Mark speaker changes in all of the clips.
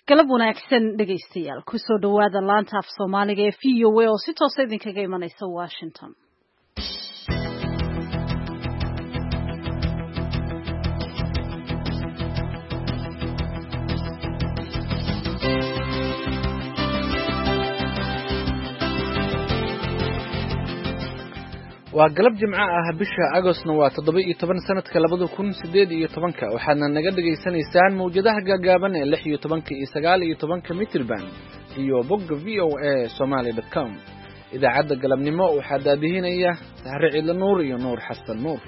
Speaker 1: galab wanaagsan dhegaystayaal ku soo dhawaada laanta af Soomaaliga ee VOA oo si toos ah idinkaga imanaysa Washington.
Speaker 2: waa galab jimco ah bisha Agoostna waa 17 sanadka 2018 waxaadna naga dhageysanaysaan mawjadaha gaagaaban ee 16 iyo 19 mitir band iyo bogga voasomali.com idaacadda galabnimo waxaa daadihinaya Sahre Ciidla Nuur iyo Nuur Xasan Nuur.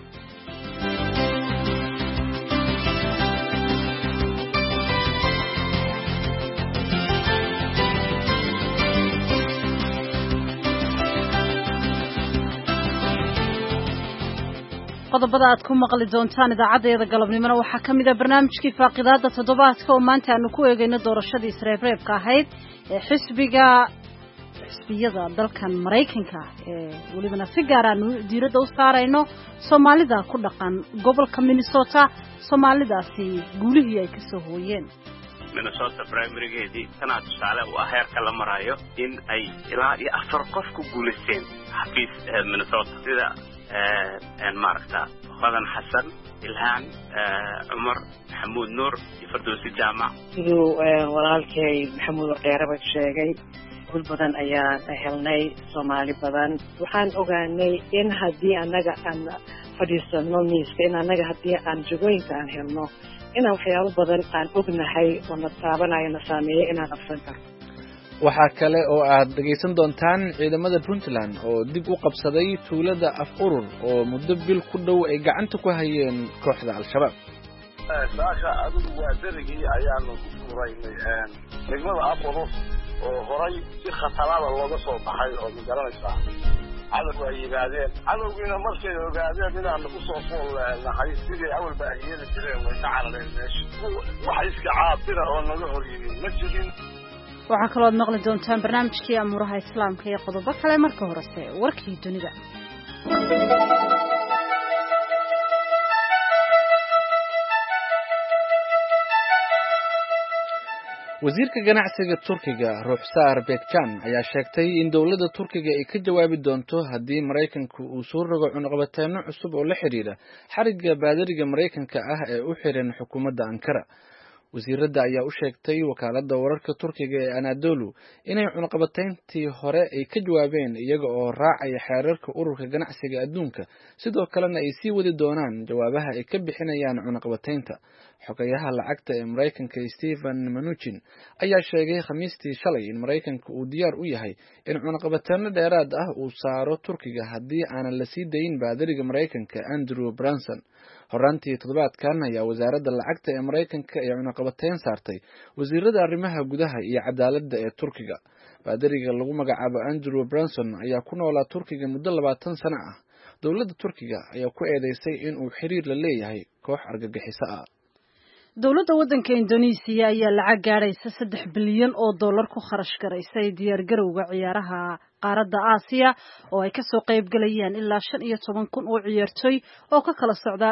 Speaker 1: qodobada aad ku maqli doontaan idaacadeeda galabnimona waxaa kamid ah barnaamijkii faaqidaada toddobaadka oo maanta aanu ku eegayno doorashadii isreebreebka ahayd ee xisbiyada dalkan Mareykanka ee waliba si gaar ah diiradda u saarayno Soomaalida ku dhaqan gobolka Minnesota Soomaalidaasi guulihii ay ka soo hooyeen
Speaker 3: Minnesota primarygeedii tanaa tusaale u ah heerka la marayo in ay ilaa iyo 4 qof ku guuleysteen xafiis Minnesota sida maaragta Fadan Xasan Ilhaan Umar Maxamuud Nuur Firdawsi Jaamac
Speaker 4: sidoo walaalkay Maxamuud Dheeraba sheegay gol badan ayaa helnay Soomaali badan waxaan ogaanay in haddii anaga aan fadhiisano miiska in anaga haddii aan jagooyinka aan helno inaan waxyaabo badan aan ognahay oo na taabanayo na saameeyo inaan aqoon karno.
Speaker 2: waxaa kale oo aad dhageysan doontaan ciidamada Puntland oo dib u qabsaday tuulada Af-Urur oo muddo bil ku dhow ay gacanta ku hayeen kooxda Al-Shabaab.
Speaker 5: saaka adigu waa darigii ayaanu ku furaynay degmada Af-Urur oo horay si khataraada looga soo baxay oo magaranaysa cadawga ay yimaadeen cadawgiina markay ogaadeen inaanu ku soo foolnahay sidii awalba ay yeeli jireen way ka carareen meesha waxa iska caabira oo naga hor yimid ma jirin.
Speaker 1: waxaa kaloo maqli doontaan barnaamijkii amuuraha islaamka iyo qodobo kale marka horese warkii dunida.
Speaker 2: wasiirka ganacsiga Turkiga Ruxsaar Bekcan ayaa sheegtay in dawladda Turkiga ay ka jawaabi doonto haddii Mareykanku uu soo rogo cunaqabataano cusub oo la xiriira xariga baadariga Mareykanka ah ee u xiran xukuumadda Ankara. wasiirada ayaa u sheegtay wakaaladda wararka Turkiga ee Anadolu inay cunaqabatayntii hore ay ka jawaabeen iyaga oo raacaya xeerarka ururka ganacsiga adduunka sidoo kalena ay sii wadi doonaan jawaabaha ay ka bixinayaan cunaqabataynta. xogayaha lacagta ee Mareykanka Stephen Mnuchin ayaa sheegay Khamiistii shalay in Mareykanka uu diyaar u yahay in cunaqabataano dheeraad ah uu saaro Turkiga haddii aanan la sii dayin baadariga Mareykanka Andrew Branson. horaantii toddobaadkan ayaa wasaaradda lacagta ee Mareykanka ay cunaqabatayn saartay wasiirada arrimaha gudaha iyo cadaaladda ee Turkiga. baadariga lagu magacaabo Andrew Branson ayaa ku noolaa Turkiga muddo 20 sano ah. dawladda Turkiga ayaa ku eedeysay in uu xiriir la leeyahay koox argagixiso ah.
Speaker 1: dawladda waddanka Indonesia ayaa lacag gaaraysa $3 bilyan oo dollar ku kharash garaysay diyaar garowga ciyaaraha qaaradda Aasiya oo ay ka soo qayb galayaan ilaa 15,000 oo ciyaartoy oo ka kala socda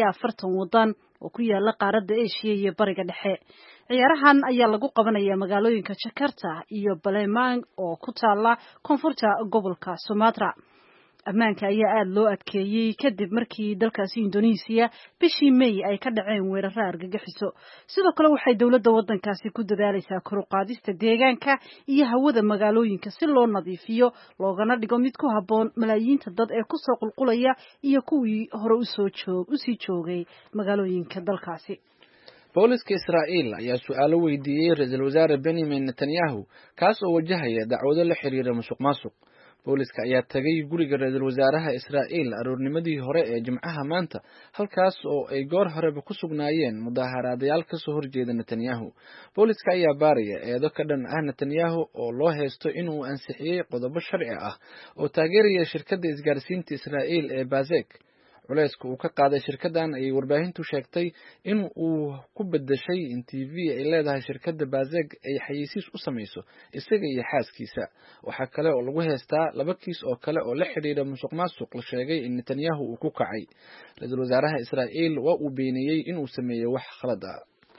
Speaker 1: 45 waddan oo ku yaala qaaradda Aasiya iyo Bariga Dhexe. ciyaarahan ayaa lagu qabanayaa magaalooyinka Jakarta iyo Palembang oo ku taala koonfurta gobolka Sumatra. ammaanka ayaa aad loo adkeeyay kadib markii dalkaasi Indonesia bishii May ay ka dhaceen weeraro argagixiso. sidoo kale waxay dawladda waddankaasi ku dadaalaysaa kor u qaadista deegaanka iyo hawada magaalooyinka si loo nadiifiyo loogana dhigo mid ku habboon malaayiinta dad ee ku soo qulqulaya iyo kuwii hore u sii joogay magaalooyinka dalkaasi.
Speaker 2: booliska Israa'iil ayaa su'aalo weydiiyay ra'iisul wasaare Benjamin Netanyahu kaas oo wajahaya dacwado la xiriira musuqmaasuq. booliska ayaa tagay guriga ra'iisul wasaaraha Israa'iil aroornimadii hore ee Jimcaha maanta halkaas oo ay goor horeba ku sugnaayeen mudaharaadayaal ka soo horjeeda Netanyahu. booliska ayaa baaraya eedo ka dhan ah Netanyahu oo loo haysto inuu ansixiyay qodobo sharci ah oo taageeraya shirkadda isgaarsiinta Israa'iil ee Bazek. culayska uu ka qaaday shirkadan ayay warbaahintu sheegtay in uu ku bedeshay in TV ay leedahay shirkadda Bazek ay xayeysiis u samayso isaga iyo xaaskiisa. waxa kale oo lagu heystaa 2 kiis oo kale oo la xiriira musuqmaasuq la sheegay in Netanyahu uu ku kacay. ra'iisul wasaaraha Israa'iil waa uu beeniyay in uu sameeyay wax khalad ah.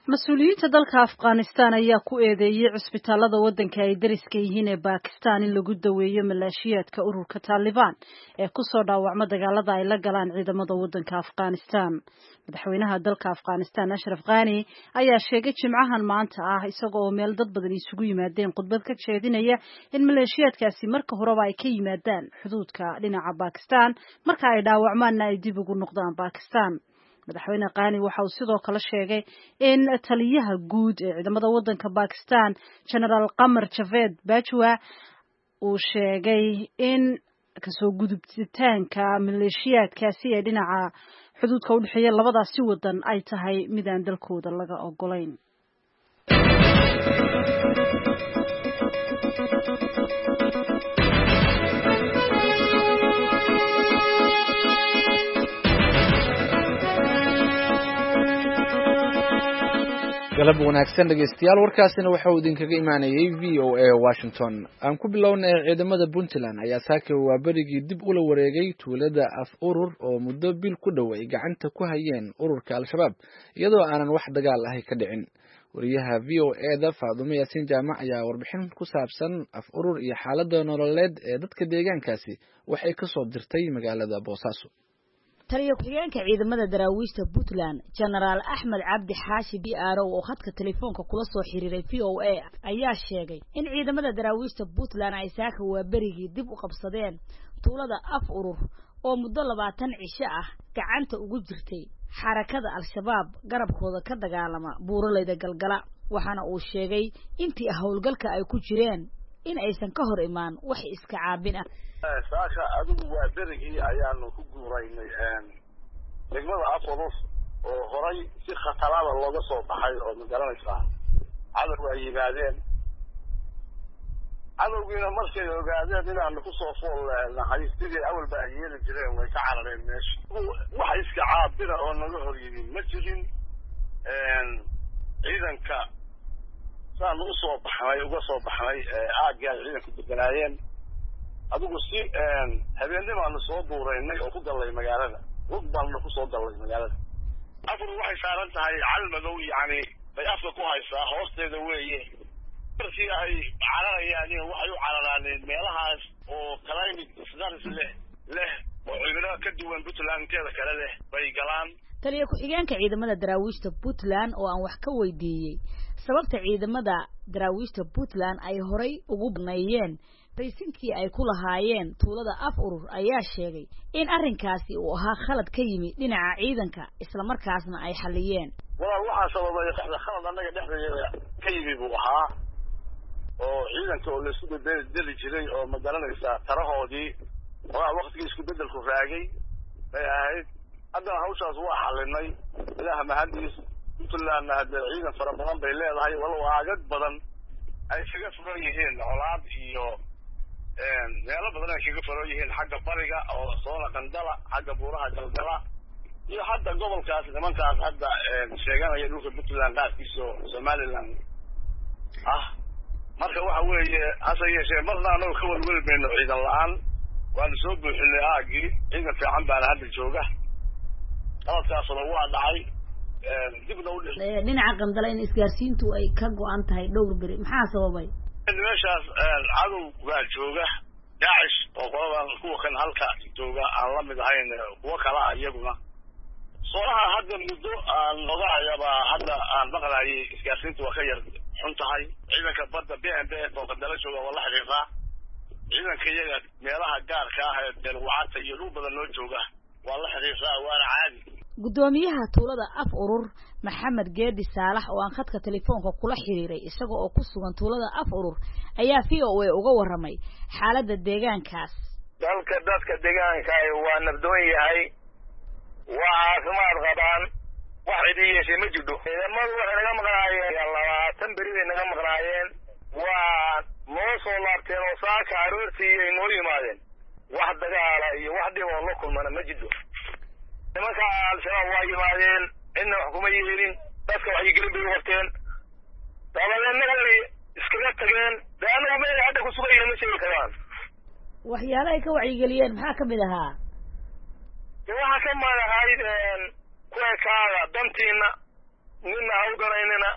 Speaker 1: mas-uuliyiinta dalka Afghanistan ayaa ku eedeeyay cisbitaalada waddanka ay dariska yihiin ee Pakistan in lagu daweeyo maleeshiyaadka ururka Taliban ee ku soo dhaawacma dagaalada ay la galaan ciidamada waddanka Afghanistan. Madaxweynaha dalka Afghanistan Ashraf Ghani ayaa sheegay Jimcahan maanta isagoo oo meel dad badan isugu yimaadeen khudbad ka jeedinaya in maleeshiyaadkaasi marka horeba ay ka yimaadaan xuduudka dhinaca Pakistan marka ay dhaawacmaanna ay dib ugu noqdaan Pakistan. madaxweyne Ghani waxa uu sidoo kale sheegay in taliyaha guud ee ciidamada waddanka Pakistan General Qamar Javed Bajwa uu sheegay in kasoo gudubtaanka maleeshiyaadkaasi ee dhinaca xuduudka u dhexeeya labadaasi waddan ay tahay mid aan dalkooda laga ogolayn.
Speaker 2: galab wanaagsan dhageystayaal warkaasina waxa uu idinkaga imaanayay VOA Washington aan ku bilownay ciidamada Puntland ayaa saaka waa berigii dib ula wareegay tuulada af urur oo muddo bil ku dhow ay gacanta ku hayeen ururka al-shabaab iyadoo aanan wax dagaal ah ka dhicin wariyaha VOA-da Faadumo Yaasiin Jaamac ayaa warbixin ku saabsan af urur iyo xaaladda nololeed ee dadka deegaankaasi waxay ka soo dirtay magaalada Boosaaso.
Speaker 6: taliya ku-xigeenka ciidamada daraawiishta Puntland General Axmed Cabdi Xaashi BRO oo khadka telefoonka kula soo xiriiray VOA ayaa sheegay in ciidamada daraawiishta Puntland ay saaka waa berigii dib u qabsadeen tuulada af urur oo muddo 20 cisho ah gacanta ugu jirtay xarakada al-shabaab garabkooda ka dagaalama buuraleyda galgala waxaana uu sheegay intii howlgalka ay ku jireen in aysan ka hor imaan wax iska caabin ah.
Speaker 5: saaka adigu waa berigii ayaanu ku guuraynay degmada Afurus oo horay si khatalaada looga soo baxay oo magaranaysaa cadow ay yimaadeen cadowgiina markay ogaadeen inaanu ku soo foolnahay sidii awalba ay yeeli jireen way ka carareen meesha wax iska caabina oo naga hor yimid ma jirin ciidanka saan uga soo baxnay aagga ciidanku deganaayeen adigu si habeennimaanu soo duureynay oo ku galay magaalada rug baanu ku soo galay magaalada afur waxay saaran tahay calmadow yani bay afka ku haysaa hoosteeda weeye markii ay cararayaan waxay u cararaaneen meelahaas oo climate science leh oo cimilo ka duwan Puntland inteeda kale leh bay galaan.
Speaker 6: taliya ku-xigeenka ciidamada daraawiishta Puntland oo aan wax ka weydiiyey sababta ciidamada daraawiishta Puntland ay horay ugu banaayeen raysinkii ay ku lahaayeen tuulada af urur ayaa sheegay in arrinkaasi uu ahaa khalad ka yimi dhinaca ciidanka isla markaasna ay xaliyeen.
Speaker 5: waxa sababay khalad anaga dhexdeeda ka yimi buu ahaa oo ciidanka oo la isku bedeli jiray oo magaranaysa tarahoodii waa waqtigii isku bedelku raagay bay ahayd haddana hawshaas waa xalinay ilaaha mahadiis Puntland hadda ciidan fara badan bay leedahay walow aagad badan ay kaga furan yihiin colaad iyo meelo badan ay kaga furan yihiin xagga bariga oo soona qandala xagga buuraha galgala iyo hadda gobolkaas nimankaas hadda sheeganaya dhulka Puntland qaarkiisa Somaliland marka waxa weeye hase yeeshee marna anagu ka walwalbayno ciidan la'aan waanu soo buuxinay aagii ciidan fiican baana hadda jooga qaladkaasna waa dhacay dibna u dhigay
Speaker 6: dhinaca qandala in isgaarsiintu ay ka go'an tahay dhowr beri maxaa sababay
Speaker 5: meeshaas cadow waa jooga daacish oo qolada kuwa kan halka jooga aan la mid ahayn kuwa kala iyaguna sooraha hadda muddo aan ogaayaba hadda aan maqlaayay isgaarsiintu waa ka yar xun tahay ciidanka badda BNB oo qandala jooga wala xiriiqa ciidanka iyaga meelaha gaarka ah ee dalwacata iyo dhul badan loo jooga waa la xiriiqa waana caadi.
Speaker 6: gudoomiyaha tuulada af urur Maxamed Geedi Saalax oo aan khadka telefoonka kula xiriiray isagoo oo ku sugan tuulada af urur ayaa VOA uga waramay xaaladda deegaankaas.
Speaker 7: dadka deegaanka waa nabdoon yahay waa caafimaad qabaan wax idin yeeshay ma jiro ciidamadu waxay naga maqnaayeen 20 beri bay naga maqnaayeen waa noo soo laabteen oo saaka aroortii ay noo yimaadeen wax dagaala iyo wax dhib oo la kulmana ma jiro nimanka al-shabaab waa yimaadeen inna wax kuma yeelin dadka wax gelin bay waqteen dabadeedna way iskaga tageen anagu meel hadda ku sugan yihiin ma sheegi karaan
Speaker 6: waxyaalaha ay ka wacyigeliyeen maxaa ka mid ahaa
Speaker 7: waxa ka mid ahayd kuwa kaaga dantiina nina ha u danaynina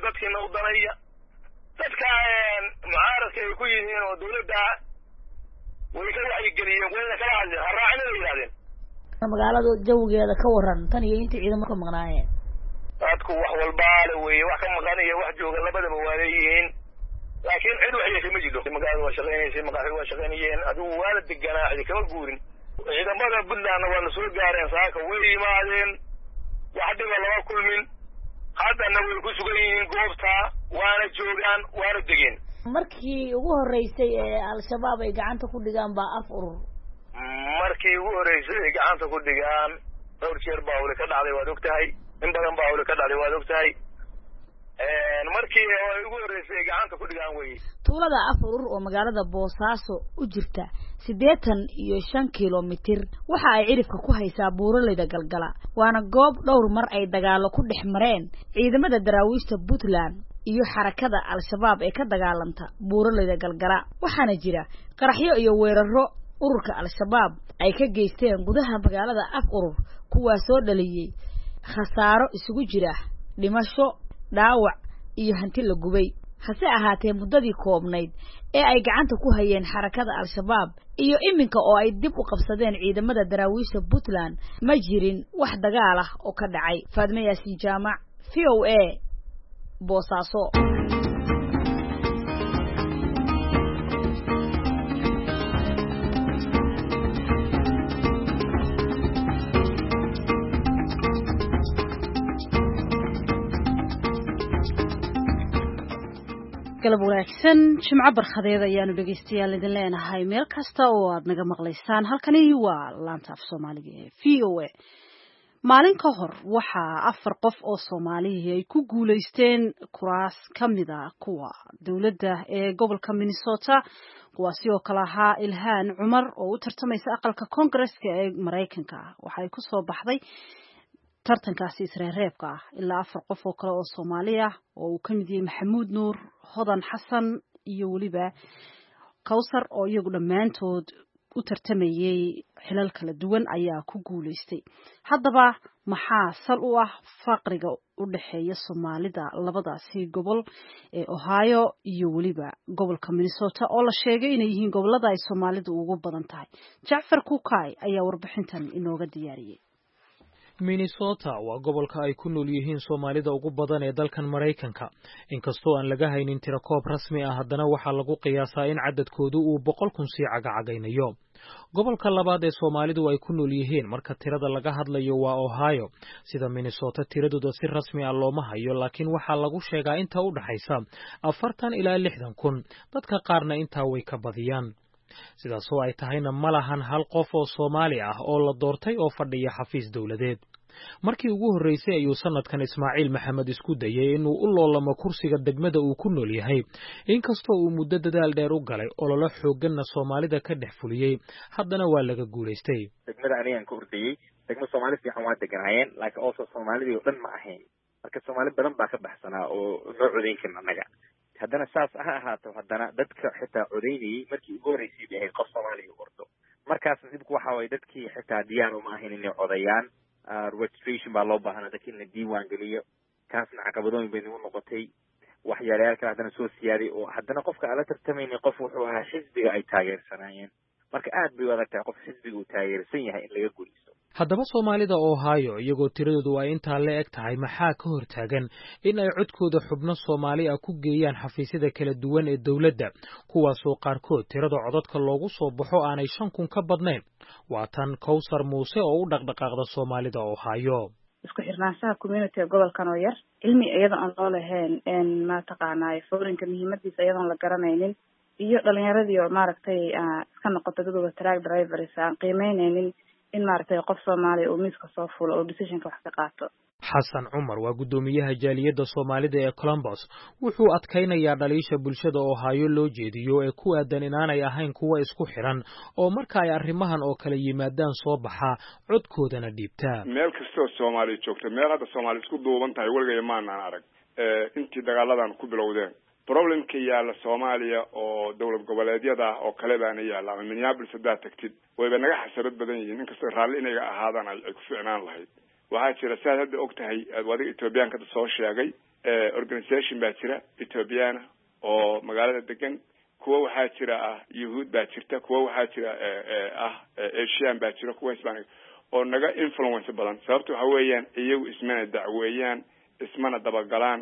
Speaker 7: dadkiina u danaya dadka mucaaradka ay ku yihiin oo dawladda way ka wacyigeliyeen wayna kala hadleen haraacina ay yidhahdeen
Speaker 6: magaalada jawigeeda ka waran tan iyo intii ciidamo ka maqnaayeen
Speaker 7: dadku wax walbaale weeye wax ka maqan iyo wax jooga labadaba waa leeyihiin laakiin cid wax yeeshay ma jiro magaalada waa shaqaynaysay maqaaxi waa shaqaynayeen adigu waa la deganaa cidi kama guurin ciidamada Puntlandna waana soo gaareen saaka way yimaadeen wax dhiba lama kulmin haddana way ku sugan yihiin goobta waana joogaan waana degeen
Speaker 6: markii ugu horeysay ee al-shabaab ay gacanta ku dhigaan baa af urur
Speaker 7: markii ugu horeysay ay gacanta ku dhigaan dhowr jeer baa wali ka dhacday waad ogtahay in badan baa wali ka dhacday waad ogtahay markii ay ugu horeysay gacanta ku dhigaan way
Speaker 6: tuulada af urur oo magaalada Boosaaso u jirta 85 kilomitir waxa ay cirifka ku haysaa buuraleyda Galgala waana goob dhowr mar ay dagaalo ku dhex mareen ciidamada daraawiishta Puntland iyo xarakada al-shabaab ee ka dagaalanta buuraleyda Galgala waxaana jira qaraxyo iyo weeraro ururka al-shabaab ay ka geysteen gudaha magaalada af urur kuwaas oo dhaliyay khasaaro isugu jira dhimasho dhaawac iyo hanti la gubay hase ahaatee muddadii koobnayd ee ay gacanta ku hayeen xarakada al-shabaab iyo iminka oo ay dib u qabsadeen ciidamada daraawiishta Puntland ma jirin wax dagaal ah oo ka dhacay Faadme Yaasiin Jaamac VOA Boosaaso
Speaker 1: galab wanaagsan jimco barkhadeed ayaanu dhegeystayaal idin leenahay meel kasta oo aad naga maqlaysaan halkani waa laanta af Soomaaliga ee VOA maalin ka hor waxaa 4 qof oo Soomaaliyeed ay ku guuleysteen kuraas kamida kuwa dawladda ee gobolka Minnesota kuwaasi oo kala ahaa Ilhaan Cumar oo u tartamaysa aqalka Congress-ka ee Mareykanka waxay ku soo baxday tartankaasi isreereebka ilaa 4 qof oo kale oo Soomaali ah oo uu kamid yahay Maxamuud Nuur Hodan Xasan iyo waliba Kawsar oo iyagu dhamaantood u tartamayay xilal kala duwan ayaa ku guuleystay haddaba maxaa sal u ah faqriga u dhaxeeya Soomaalida labadaasi gobol ee Ohio iyo waliba gobolka Minnesota oo la sheegay inay yihiin gobolada ay Soomaalidu ugu badan tahay Jacfar Kukay ayaa warbixintan inooga diyaariyay
Speaker 8: Minnesota waa gobolka ay ku nool yihiin Soomaalida ugu badan ee dalkan Mareykanka inkastoo aan laga haynin tirakoob rasmi ah haddana waxaa lagu qiyaasaa in cadadkoodu uu 100,000 sii cagacagaynayo gobolka labaad ee Soomaalidu ay ku nool yihiin marka tirada laga hadlayo waa Ohio sida Minnesota tiradooda si rasmi ah looma hayo laakiin waxaa lagu sheegaa inta u dhaxaysa 40 ilaa 60,000 dadka qaarna intaa way ka badiyaan sidaas oo ay tahayna malahan hal qof oo Soomaali ah oo la doortay oo fadhiya xafiis dawladeed markii ugu horeysay ayuu sanadkan Ismaaciil Maxamed isku dayay inuu u loolamo kursiga degmada uu ku nool yahay inkastoo uu muddo dadaal dheer u galay olole xoogganna Soomaalida ka dhex fuliyay haddana waa laga guuleystay
Speaker 9: degmada aniyaan ka ordayay degmo Soomaali fiican waa deganaayeen laakiin oo Soomaalida oo dhan ma ahayn marka Soomaali badan baa ka baxsanaa oo noo codeyn karna anaga haddana saas ahaato haddana dadka xitaa codeynayay markii ugu horeysay bay qof Soomaali u ordo markaas dibku waxa way dadkii xitaa diyaar uma ahayn inay codayaan registration baa loo baahnaa dadkii la diiwaan geliyo kaasna caqabadooyin bay nagu noqotay waxyaalayaal kale haddana soo siyaaday oo haddana qofka aan la tartamaynay qof wuxuu ahaa xisbiga ay taageersanaayeen marka aad bay u adag tahay qof xisbiga uu taageersan yahay in laga guulaysto
Speaker 8: haddaba Soomaalida Ohio iyagoo tiradoodu ay intaa la eg tahay maxaa ka hortaagan in ay codkooda xubno Soomaali ah ku geeyaan xafiisyada kala duwan ee dawladda kuwaas oo qaarkood tirada codadka loogu soo baxo aanay 5,000 ka badnayn waa tan Kawsar Muuse oo u dhaqdhaqaaqda Soomaalida Ohio
Speaker 10: isku xirnaanshaha community gobolkan oo yar cilmi iyadoo aan loo lahayn ma taqaanay foorinka muhiimadiisa iyadoo la garanaynin iyo dhalinyaradii oo maaragtay iska noqotay dadooda truck drivers aan qiimeynaynin in maaragtay qof Soomaali oo miiska soo fulo oo decision-ka wax ka qaato
Speaker 8: Xasan Cumar waa gudoomiyaha jaaliyadda Soomaalida ee Columbus wuxuu adkaynayaa dhaliisha bulshada Ohio loo jeediyo ee ku aadan inaanay ahayn kuwa isku xiran oo marka ay arrimahan oo kala yimaadaan soo baxa codkoodana dhiibtaa
Speaker 11: meel kastoo Soomaali joogto meel hadda Soomaali isku duuban tahay waligeey maanaan arag intii dagaaladan ku bilowdeen problemka yaala Soomaaliya oo dawlad goboleedyada oo kale baana yaala Minneapolis hadaa tagtid wayba naga xasarad badan yihiin inkastoo raalli inaga ahaadaan ay ku fiicnaan lahayd waxaa jira sidaad hadda og tahay adiga ethoobiyaanka soo sheegay organization baa jira ethoobiyaana oo magaalada degan kuwa waxaa jira yuhuud baa jirta kuwa waxaa jira asian baa jira kuwa hispanic oo naga influence badan sababta waxa weeyaan iyagu ismana dacweeyaan ismana dabagalaan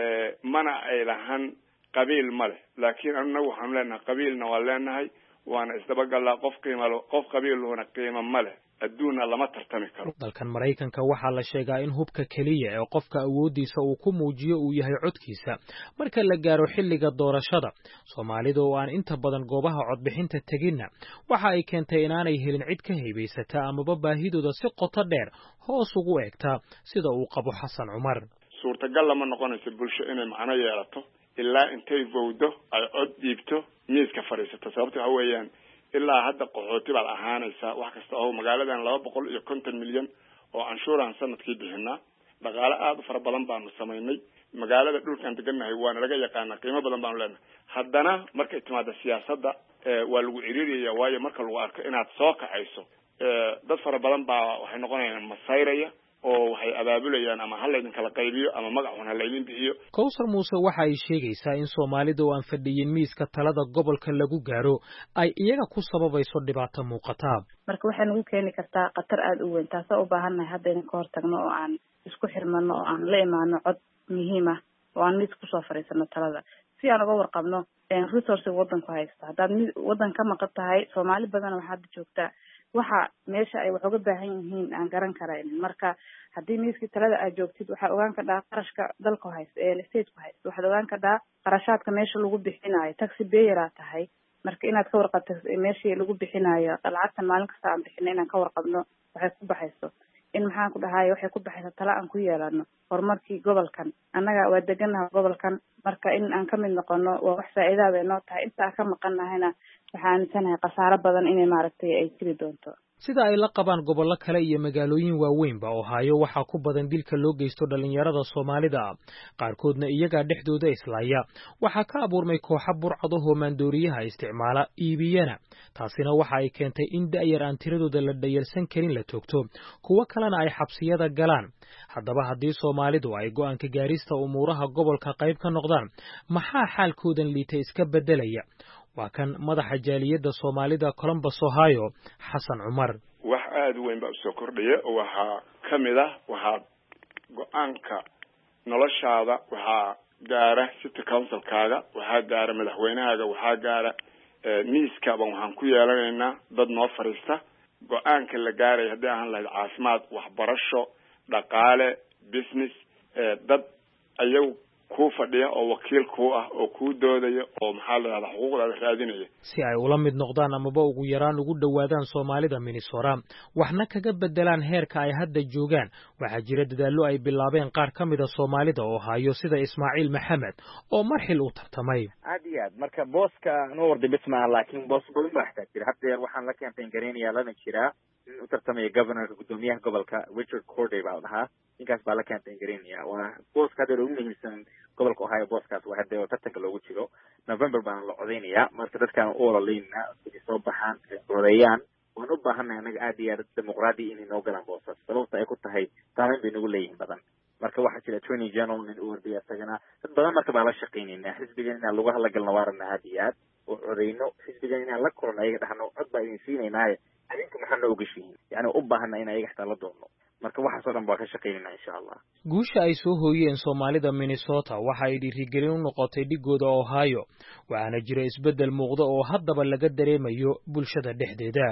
Speaker 11: mana ay lahan qabiil male laakiin anagu waxaan leenahay qabiilna waa leenahay waana isdabagalaa qof qabiiluna qiimo male adduunna lama tartami karo.
Speaker 8: dalkan Maraykanka waxaa la sheegaa in hubka kaliya ee qofka awoodiisa uu ku muujiyo uu yahay codkiisa marka la gaaro xilliga doorashada. Soomaalida oo aan inta badan goobaha codbixinta tagina waxa ay keentay inaanay helin cid ka heebaysata amaba baahidooda si qoto dheer hoos ugu eegta sida uu qabo Xasan Cumar.
Speaker 11: suurtagal lama noqonayso bulsho inay macno yeelato ilaa intay vowdo ay cod dhiibto miiska fadhiisato sababta waxa weeyaan ilaa hadda qaxooti baa ahaanaysa wax kasta oo magaaladan 250 milyan oo canshuuraan sanadkii bixinaa dhaqaale aad u fara badan baanu sameynay magaalada dhulkan degannahay waana laga yaqaanaa qiimo badan baanu leenahay haddana markay timaado siyaasadda waa lagu ciriiraya waayo marka lagu arko inaad soo kacayso dad fara badan baa waxay noqonayaan masayraya oo waxay abaabulayaan ama hal idin kala qaybiyo ama magac wan hal idin bixiyo.
Speaker 8: Kowsar Muuse waxa ay sheegaysaa in Soomaalida oo aan fadhiyin miiska talada gobolka lagu gaaro ay iyaga ku sababayso dhibaato muuqata.
Speaker 10: marka waxay nagu keeni kartaa qatar aad u weyn taasoo u baahannahay hadda in ka hortagno oo aan isku xirmano oo aan la imaano cod muhiim ah oo aan mid ku soo fariisano talada si aan uga warqabno resource wadanku haysta haddaad wadan ka maqan tahay Soomaali badan waxaad joogtaa waxa meesha ay wax uga baahan yihiin aan garan karayn marka haddii miiskii talada aad joogtid waxa ogaan ka dhaa qarashka dalka haysta ee state ku haysta waxa ogaan ka dhaa qarashaadka meesha lagu bixinayo taxi payer tahay marka inaad ka warqabto meeshii lagu bixinayo lacagtan maalin kasta aan bixinay inaan ka warqabno waxay ku baxayso in maxaan ku dhahay waxay ku baxaysaa tala aan ku yeelano horumarkii gobolkan annaga waa deganaha gobolkan marka in aan ka mid noqono waa wax faa'iido ah inoo tahay inta ka maqannahayna waxaan sanahay qasaaro badan inay maaragtay ay jiri doonto
Speaker 8: sida ay la qabaan gobollo kale iyo magaalooyin waaweynba oo hayo waxa ku badan dilka loo geysto dhalinyarada Soomaalida qaarkoodna iyaga dhexdooda islaaya waxa ka abuurmay kooxo burcad oo maandooriyaha isticmaala iibiyana taasina waxa ay keentay in da'yar aan tiradooda la dhayalsan karin la toogto kuwa kalena ay xabsiyada galaan haddaba haddii Soomaalidu ay go'aanka gaarista umuuraha gobolka qayb ka noqdaan maxaa xaalkoodan liitay iska bedelaya waa kan madaxa jaaliyadda Soomaalida Columbus Ohio Xasan Cumar
Speaker 11: wax aad weyn baa soo kordhaya waxa kamid ah waxa go'aanka noloshaada waxa gaara city council-kaaga waxa gaara madaxweynahaaga waxa gaara miiska waxaan ku yeelanaynaa dad noo fariista go'aanka la gaaray haddii aan lahayd caafimaad waxbarasho dhaqaale business dad ayagu ku fadhiya oo wakiil ku ah oo ku doodaya oo maxaa la yiraahdaa xuquuqda raadinaya
Speaker 8: si ay ula mid noqdaan amaba ugu yaraan ugu dhawaadaan Soomaalida Minnesota waxna kaga bedelaan heerka ay hadda joogaan waxa jira dadaallo ay bilaabeen qaar kamid ah Soomaalida oo hayo sida Ismaaciil Maxamed oo marxil u tartamay
Speaker 9: aad marka booska noo wardi bismaa laakiin boos badan baa xigta hadda waxaan la campaign gareynaya lana jiraa u tartamay governor gudoomiyaha gobolka Richard Corday baa dhahaa ninkaas baa la campaign gareynaya waa booska hadda ugu muhiimsan gobolka Ohio booskaas waa hadda tartanka loogu jiro November baan la codeynaya marka dadkan u ololeyna si soo baxaan codeeyaan waan u baahanahay anaga aad iyo aad dimuqraadi inay noo galaan boosas sababta ay ku tahay taamin bay nagu leeyihiin badan marka waxa jira 20 general in uu wardiya sagana dad badan marka baa la shaqeynayna xisbigan in lagu hadla galno waarna aad iyo aad oo codeyno xisbigan in la korno ayaga dhaxno cod baa idin siinaynaay adinku maxaa noo gashiin yani u baahanahay in ayaga xataa la doono marka waxa soo dhan baa ka shaqeynayna insha Allah
Speaker 8: guusha ay soo hooyeen Soomaalida Minnesota waxa ay dhiirigelin u noqotay dhigooda Ohio waxaana jira isbedel muuqda oo haddaba laga dareemayo bulshada dhexdeeda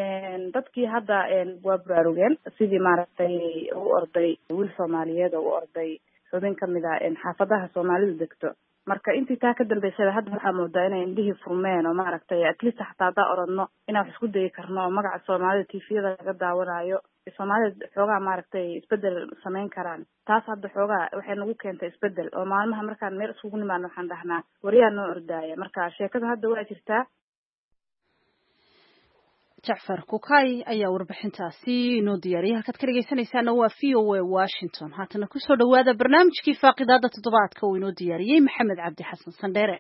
Speaker 10: dadkii hadda waa baraarugeen sidii maaragtay u orday wiil Soomaaliyeed oo u orday xubin kamid ah xaafadaha Soomaalidu degto marka intii taa ka dambeysay hadda waxa moodaa inay indhihii furmeen oo maaragtay at least xataa hadda orodno inaan isku dayi karno magaca Soomaalida TV-da laga daawanayo Soomaalida xoogaa maaragtay isbedel sameyn karaan taas hadda xoogaa waxay nagu keentay isbedel oo maalmaha markaan meel isugu nimaano waxaan dhahnaa wariyaa noo ordaaya marka sheekada hadda waa jirtaa
Speaker 1: Jacfar Kukay ayaa warbixintaasi inoo diyaariyay halkaad ka dhageysanaysaana waa VOA Washington haatana ku soo dhawaada barnaamijkii faaqidaada toddobaadka oo inoo diyaariyay Maxamed Cabdi Xasan Sandheere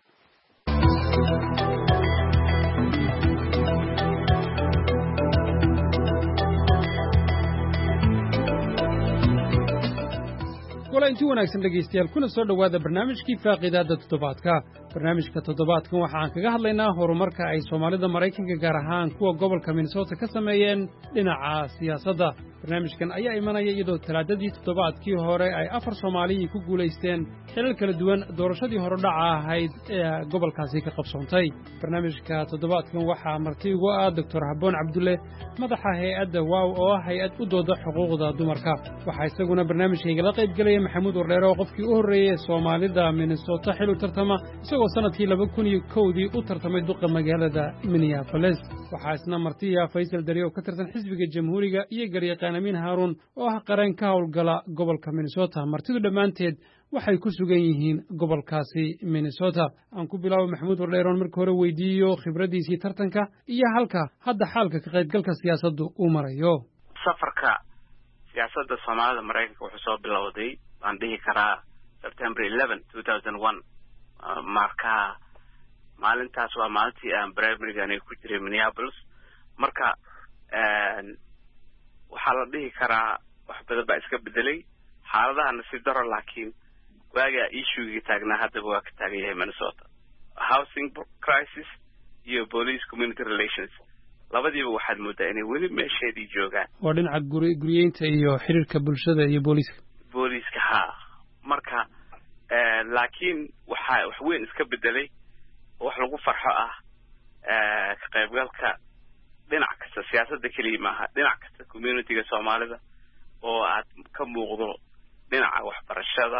Speaker 12: kula intii wanaagsan dhegaystayaal kuna soo dhowaada barnaamijkii faaqiidaadda toddobaadka barnaamijka toddobaadkan waxa aan kaga hadlaynaa horumarka ay soomaalida maraykanka gaar ahaan kuwa gobolka minnesota ka sameeyeen dhinaca siyaasadda barnaamijkan ayaa imanaya iyadoo talaadadii toddobaadkii hore ay 4 Soomaaliyi ku guulaysteen xilal kala duwan doorashadii horodhaca ahayd ee gobolkaasi ka qabsoontay barnaamijka toddobaadkan waxaa marti ugu ah Dr. Habboon Cabdulle madaxa hay'adda WOW oo hay'ad u dooda xuquuqda dumarka waxaa isaguna barnaamijkayga la qayb galay Maxamuud Wardeero oo qofkii u horeeyay Soomaalida Minnesota xil u tartama isagoo sanadkii 2001 u tartamay duqa magaalada Minneapolis waxaa isna martiya Faysal Dari oo ka tirsan xisbiga Jamhuuriga iyo garyaqaan Amin Harun oo ah qaran ka howlgala gobolka Minnesota martidu dhammaanteed waxay ku sugan yihiin gobolkaasi Minnesota aan ku bilaabo Maxamuud Wardeero markii hore weydiiyo khibradiisii tartanka iyo halka hadda xaalka ka qaybgalka siyaasaddu uu marayo
Speaker 3: safarka siyaasadda Soomaalida Mareykanka wuxuu soo bilowday aan dhihi karaa September 11 2001 marka maalintaas waa maalintii aan primary-ga ku jiray Minneapolis marka waxaa la dhihi karaa wax badan baa iska bedelay xaaladaha nasiib daro laakiin waaga issue-gii taagnaa haddaba waa ka taagan yahay Minnesota housing crisis iyo police community relations labadiiba waxaad moodaa inay weli meesheedii joogaan
Speaker 12: waa dhinaca guriyeynta iyo xiriirka bulshada iyo booliiska
Speaker 3: haa marka laakiin waxaa wax weyn iska bedelay wax lagu farxo ah ka qaybgalka dhinac kasta siyaasadda kaliya maaha dhinac kasta community-ga Soomaalida oo aad ka muuqdo dhinaca waxbarashada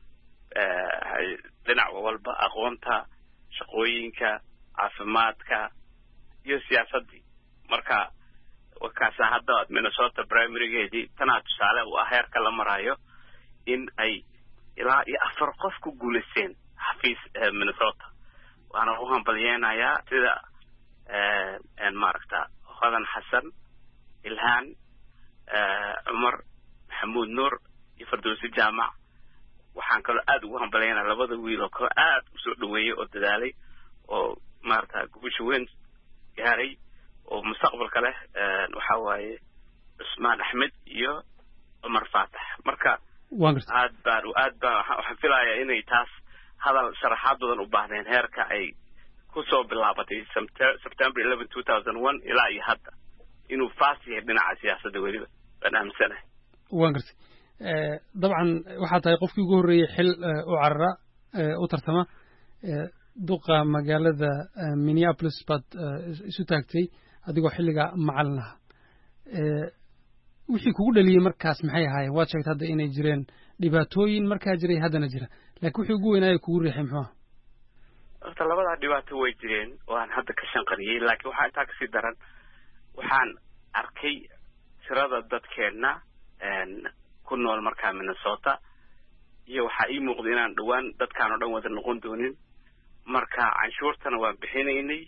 Speaker 3: dhinac walba aqoonta shaqooyinka caafimaadka iyo siyaasadii marka wakaas hadda Minnesota primary-geedii tanaa tusaale u ah heerka la marayo in ay ilaa 4 qof ku guulaysteen xafiis Minnesota waana u hambalyeynaya sida maaragta Hodan Xasan Ilhaan Umar Maxamuud Nuur iyo Fardowsi Jaamac waxaan kaloo aad ugu hambalyeynaa labada wiil oo kale aad u soo dhaweeyay oo dadaalay oo maaragta gubasho weyn gaaray oo mustaqbalka leh waxa waaye Usmaan Axmed iyo Umar Faatax marka aad baan waxaan filayaa inay taas hadal sharaxaad badan u baahdeen heerka ay ku soo bilaabatay September 11 2001 ilaa iyo hadda inuu faas yahay dhinaca siyaasadda weliba baan aaminsanahay
Speaker 12: waan gartay dabcan waxaa tahay qofkii ugu horreeyay xil u carara u tartama duqa magaalada Minneapolis baad isu taagtay adigoo xilliga macallin ah wixii kugu dhaliyay markaas maxay ahaayeen waad sheegtay hadda inay jireen dhibaatooyin markaa jiray haddana jira laakiin wixii ugu weynaa kugu riixay muxuu
Speaker 3: horta labada dhibaato way jireen oo aan hadda ka shanqariyay laakiin waxaa intaa kasii daran waxaan arkay tirada dadkeena ku nool markaa Minnesota iyo waxaa ii muuqda inaan dhawaan dadkaan oo dhan wada noqon doonin marka canshuurtana waan bixinaynay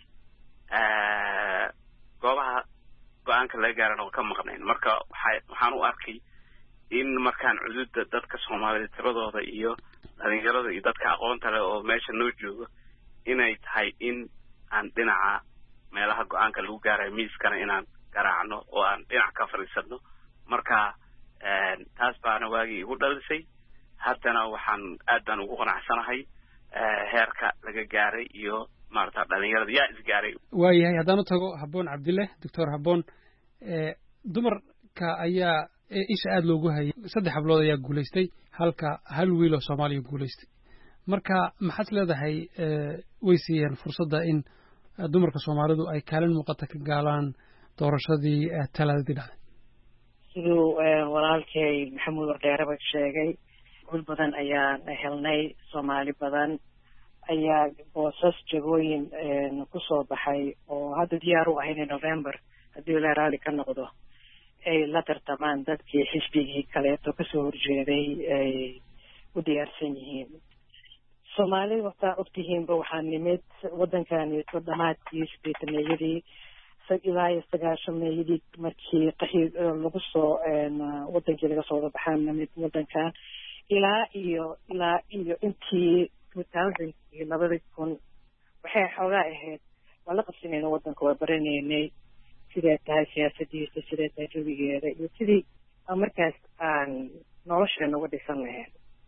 Speaker 3: goobaha go'aanka laga gaarana oo ka maqnayn marka waxaan u arkay in markaan cududda dadka Soomaalida tiradooda iyo dhalinyarada iyo dadka aqoonta leh oo meesha noo jooga inay tahay in aan dhinaca meelaha go'aanka lagu gaarayo miiskana inaan garaacno oo aan dhinac ka fariisano marka taas baana waagii igu dhalisay haddana waxaan aad baan ugu qanacsanahay heerka laga gaaray iyo maarta dhalinyarada yaa isgaaray
Speaker 12: waayahay haddaan u tago Habboon Cabdulle Dr. Habboon dumarka ayaa isha aad loogu hayay 3 hablood ayaa guulaystay halka hal wiil oo Soomaaliya guulaystay marka maxaad leedahay way siiyeen fursadda in dumarka Soomaalidu ay kaalin muuqata ka gaalaan doorashadii talaadadii dhacday
Speaker 4: sidoo walaalkay Maxamuud Wardeero sheegay gol badan ayaa helnay Soomaali badan ayaa boosas jagooyin ku soo baxay oo hadda diyaar u ahayn November haddii la raali ka noqdo ay la tartamaan dadkii xisbigii kaleeto ka soo horjeeday ay u diyaarsan yihiin Soomaali waxaa ogtihiinba waxaa nimid waddankan iyo dhamaadkii 80-meeyadii ilaa 90-meeyadii markii qaxid lagu soo waddankii laga soo baxaan nimid waddankan ilaa iyo intii 2000 iyo 2000 waxay xoogaa ahayd waa la qabsanayna waddanka waa baranaynay sidee tahay siyaasadiisa sidee tahay jawigeeda iyo sidii markaas aan nolosheena uga dhisan lahayn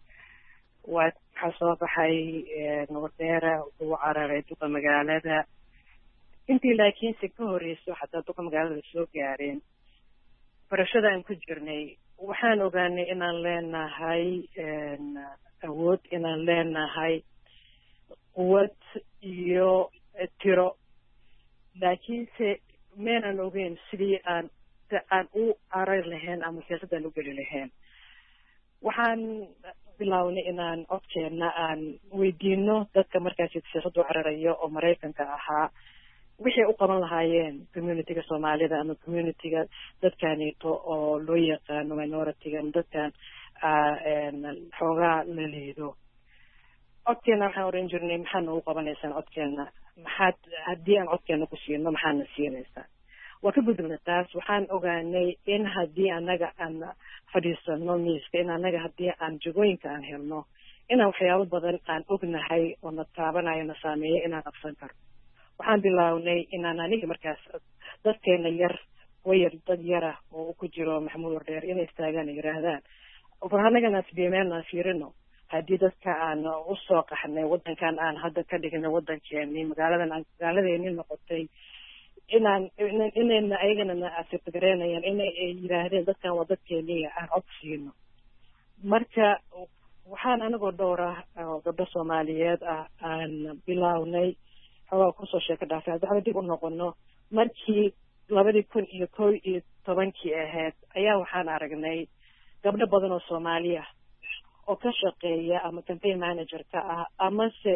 Speaker 4: waxaa soo baxay wardheera uu cararay duqa magaalada intii laakiinse ka horeyso xataa duqa magaalada soo gaareen barashada aan ku jirnay waxaan ogaanay inaan leenahay awood inaan leenahay quwad iyo tiro laakiinse meenan ogeyn sidii aan u arar lahayn ama siyaasadaan u geli lahayn waxaan bilownay inaan codkeena aan weydiino dadka markaasi siyaasadda u cararayo oo maraykanka ahaa wixii u qaban lahaayeen communityga soomaalida ama communityga dadkaneeto oo loo yaqaano minority-ga dadkan xoogaa la liido codkeena waxaan oran jirnay maxaad noogu qabanaysaan codkeena maxaad haddii aan codkeena ku siino maxaadna siinaysaa waa ka gudubna taas waxaan ogaanay in haddii annaga aan fadhiisano miiska in annaga haddii aan jagooyinka aan helno inaan waxyaabo badan aan ognahay oo na taabanayo na saameeyo inaan qabsan karno waxaan bilownay inaan aniga markaas dadkeena yar wayar dad yara oo ku jiro maxamuud wardheer inay istaagaan ay yidhaahdaan war annagana sbiimeena fiirino haddii dadka aan usoo qaxnay waddankan aan hadda ka dhignay waddankeeni magaaladeeni noqotay inayna ayagana na asirtagareynayaan inay yidhaahdeen dadkan waa dadkeeniya aan cod siino marka waxaan anagoo dhowra oo gabdho soomaaliyeed ah aan bilownay xoogaa kusoo sheeka dhaafay hadda dib u noqono markii 2011 ahayd ayaa waxaan aragnay gabdho badan oo Soomaali ah oo ka shaqeeya ama campaign manager ka ah ama se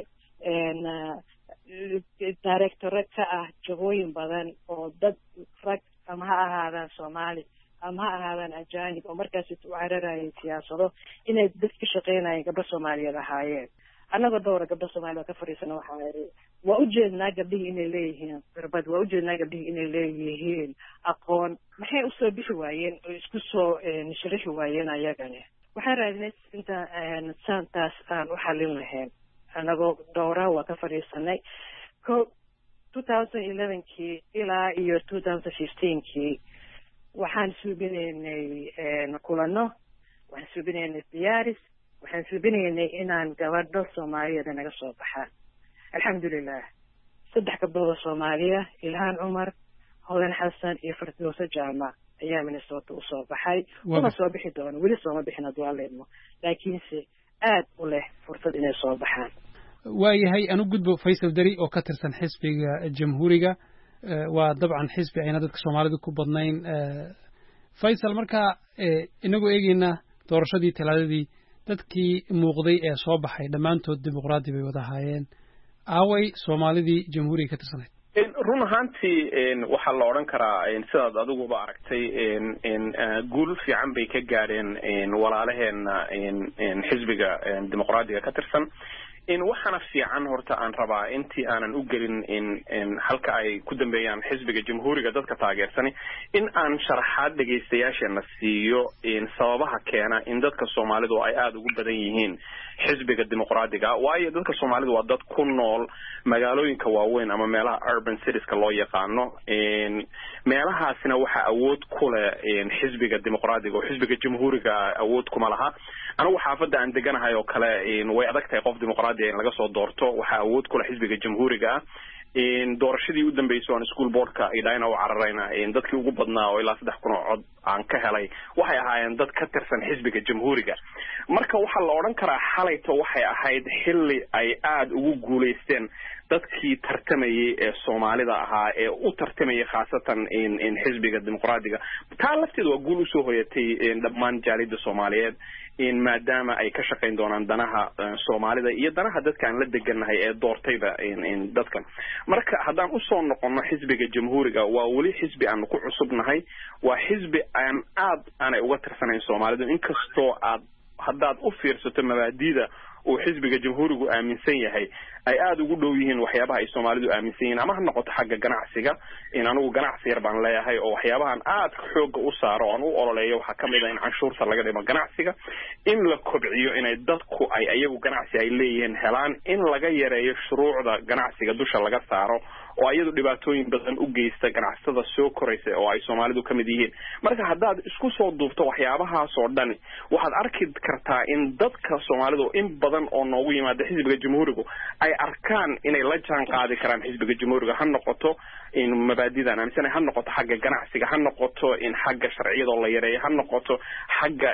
Speaker 4: director ka ah jagooyin badan oo dad rag ama ha ahaadaan Soomaali ama ha ahaadaan ajaanib oo markaas u cararayay siyaasado inay dad ka shaqeynayaan gabdho Soomaaliyeed ahaayeen anagoo dhowra gabdho Soomaaliyeed ka fariisana waxaa yiri waa ujeednaa gabdhihii inay leeyihiin khibrad waa ujeednaa gabdhihii inay leeyihiin aqoon maxay u soo bixi waayeen oo isku soo nishriixi waayeen ayagana waxaan raadinay inta saantaas aan u xalin lahayn anagoo dhowra waa ka fariisanay 2011 ilaa iyo 2015 waxaan suubinaynay kulano waxaan suubinaynay diyaaris waxaan suubinaynay inaan gabadho Soomaaliyeed naga soo baxaan alxamdulilah 3 gabdhood oo Soomaaliya Ilhaan Cumar Hoodan Xasan iyo Fardoso Jaamac ayaa Minnesota u soo baxay kuma soo bixi doono weli soo ma bixin adwaaleyno laakiinse aad u leh fursad inay soo baxaan
Speaker 12: waayahay anu gudbo Faysal Dari oo ka tirsan xisbiga jamhuuriga waa dabcan xisbi ayna dadka Soomaalida ku badnayn Faysal marka inagu eegayna doorashadii talaadadii dadkii muuqday ee soo baxay dhamaantood dimuqraadi bay wada haayeen aaway Soomaalidii jamhuuriga ka tirsanayd
Speaker 13: run ahaantii waxaa la odhan karaa sidaad adiguba aragtay guul fiican bay ka gaadheen walaalaheena xisbiga dimuqraadiga ka tirsan waxaana fiican horta aan rabaa intii aanan u gelin halka ay ku dambeeyaan xisbiga jamhuuriga dadka taageersani in aan sharaxaad dhageystayaasheena siiyo sababaha keena in dadka Soomaalidu ay aad ugu badan yihiin xisbiga dimuqraadiga waayo dadka Soomaalidu waa dad ku nool magaalooyinka waaweyn ama meelaha urban citieska loo yaqaano meelahaasina waxa awood ku leh xisbiga dimuqraadiga oo xisbiga jamhuuriga awood kuma laha anigu xaafadda aan deganahay oo kale way adag tahay qof dimuqraadi in laga soo doorto waxa awood ku leh xisbiga jamhuuriga doorashadii u dambeysay oo school boardka idayna u cararayna dadkii ugu badnaa oo ilaa 3,000 cod aan ka helay waxay ahaayeen dad ka tirsan xisbiga jamhuuriga marka waxa la oran karaa xalayto waxay ahayd xilli ay aad ugu guuleysteen dadkii tartamayay ee Soomaalida ahaa ee u tartamayay khaasatan xisbiga dimuqraadiga taa lafteedu waa guul u soo hoyatay dhammaan jaalida Soomaaliyeed maadaama ay ka shaqeyn doonaan danaha Soomaalida iyo danaha dadka aan la deganahay ee doortayba dadkan marka haddaan u soo noqono xisbiga jamhuuriga waa wali xisbi aan ku cusubnahay waa xisbi aan aad aanay uga tirsanayn Soomaalidu inkastoo haddaad u fiirsato mabaadiida oo xisbiga jamhuurigu aaminsan yahay ay aad ugu dhow yihiin waxyaabaha ay Soomaalidu aaminsan yihiin ama ha noqoto xagga ganacsiga anigu ganacsi yar baan leeyahay oo waxyaabahan aad xooga u saaro aan u ololeeyo waxa kamid ah in canshuurta laga dhimo ganacsiga in la kobciyo inay dadku ay ayagu ganacsi ay leeyihiin helaan in laga yareeyo shuruucda ganacsiga dusha laga saaro oo ayadu dhibaatooyin badan u geysta ganacsatada soo koraysa oo ay Soomaalidu kamid yihiin marka haddaad isku soo duubto waxyaabahaas oo dhan waxaad arki kartaa in dadka Soomaalidu in badan badan oo noogu yimaada xisbiga jamhuuriga ay arkaan inay la jaan qaadi karaan xisbiga jamhuuriga ha noqoto in mabaadidan aaminsan ha noqoto xagga ganacsiga ha noqoto in xagga sharciyada la yareeyo ha noqoto xagga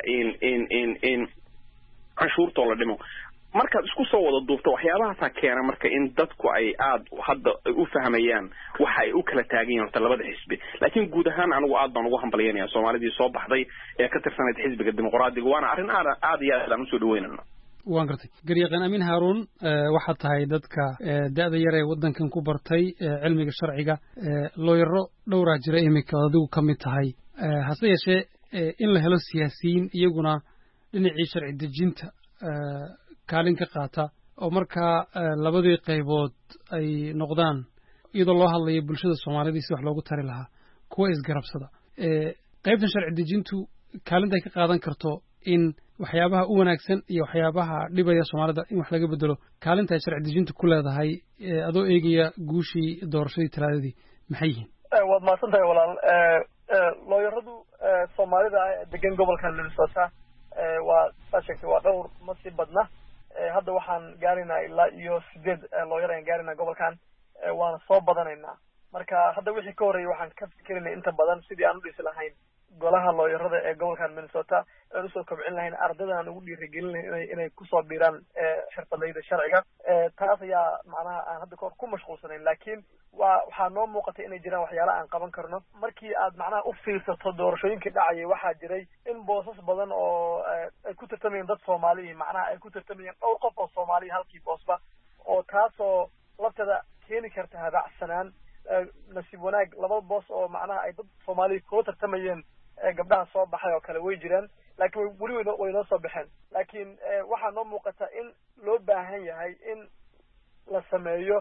Speaker 13: in canshuurta la dhimo markaad isku soo wada duubto waxyaabahaasa keena marka in dadku ay aad hadda u fahmayaan waxa ay u kala taagan yihiin horta labada xisbi laakiin guud ahaan anigu aad baan ugu hambalyeynaya Soomaalidii soo baxday ee ka tirsaneyd xisbiga dimuqraadiga waana arrin aad iyo aad aan u soo dhaweynayna
Speaker 12: waan gartay garyaqaan Amin Haruun waxa tahay dadka da'da yar ee wadankan ku bartay cilmiga sharciga looyaro dhowr jira imika adigu kamid tahay hase yeeshee in la helo siyaasiyiin iyaguna dhinacii sharci dejinta kaalin ka qaata oo markaa labadii qaybood ay noqdaan iyadoo loo hadlayo bulshada Soomaalida si wax loogu tari lahaa kuwa isgarabsada qaybtan sharci dejintu kaalinta ay ka qaadan karto in waxyaabaha u wanaagsan iyo waxyaabaha dhibaya Soomaalida in wax laga bedelo kaalinta ay sharci dejintu ku leedahay adoo eegaya guushii doorashadii talaadadii maxay yihiin
Speaker 14: waad maasantahay walaal looyaradu Soomaalida degan gobolka Minnesota waa sheegtay waa dhowr ma sii badna hadda waxaan gaarina ilaa iyo 8 looyar aan gaarina gobolkan waana soo badanaynaa marka hadda wixii ka horeeyay waxaan ka fikirnay inta badan sidii aan u dhisi lahayn golaha looyarada ee gobolkan Minnesota aan usoo kobcin lahayn ardayda aan ugu dhiirigelin inay ku soo biiraan xirfadleyda sharciga taas ayaa macnaha aan hadda ku mashquulsanayn laakiin waxaa noo muuqatay inay jiraan waxyaalaha aan qaban karno markii aad macnaha u fiirsato doorashooyinkii dhacayay waxaa jiray in boosas badan oo ay ku tartamayeen dad Soomaali macnaha ay ku tartamayeen dhowr qof oo Soomaali halkii boosba oo taasoo laftada keeni karta habacsanaan nasiib wanaag laba boos oo macnaha ay dad Soomaali ku tartamayeen gabdhaha soo baxay oo kale way jiraan laakiin wali way noo soo baxeen laakiin waxaa noo muuqata in loo baahan yahay in la sameeyo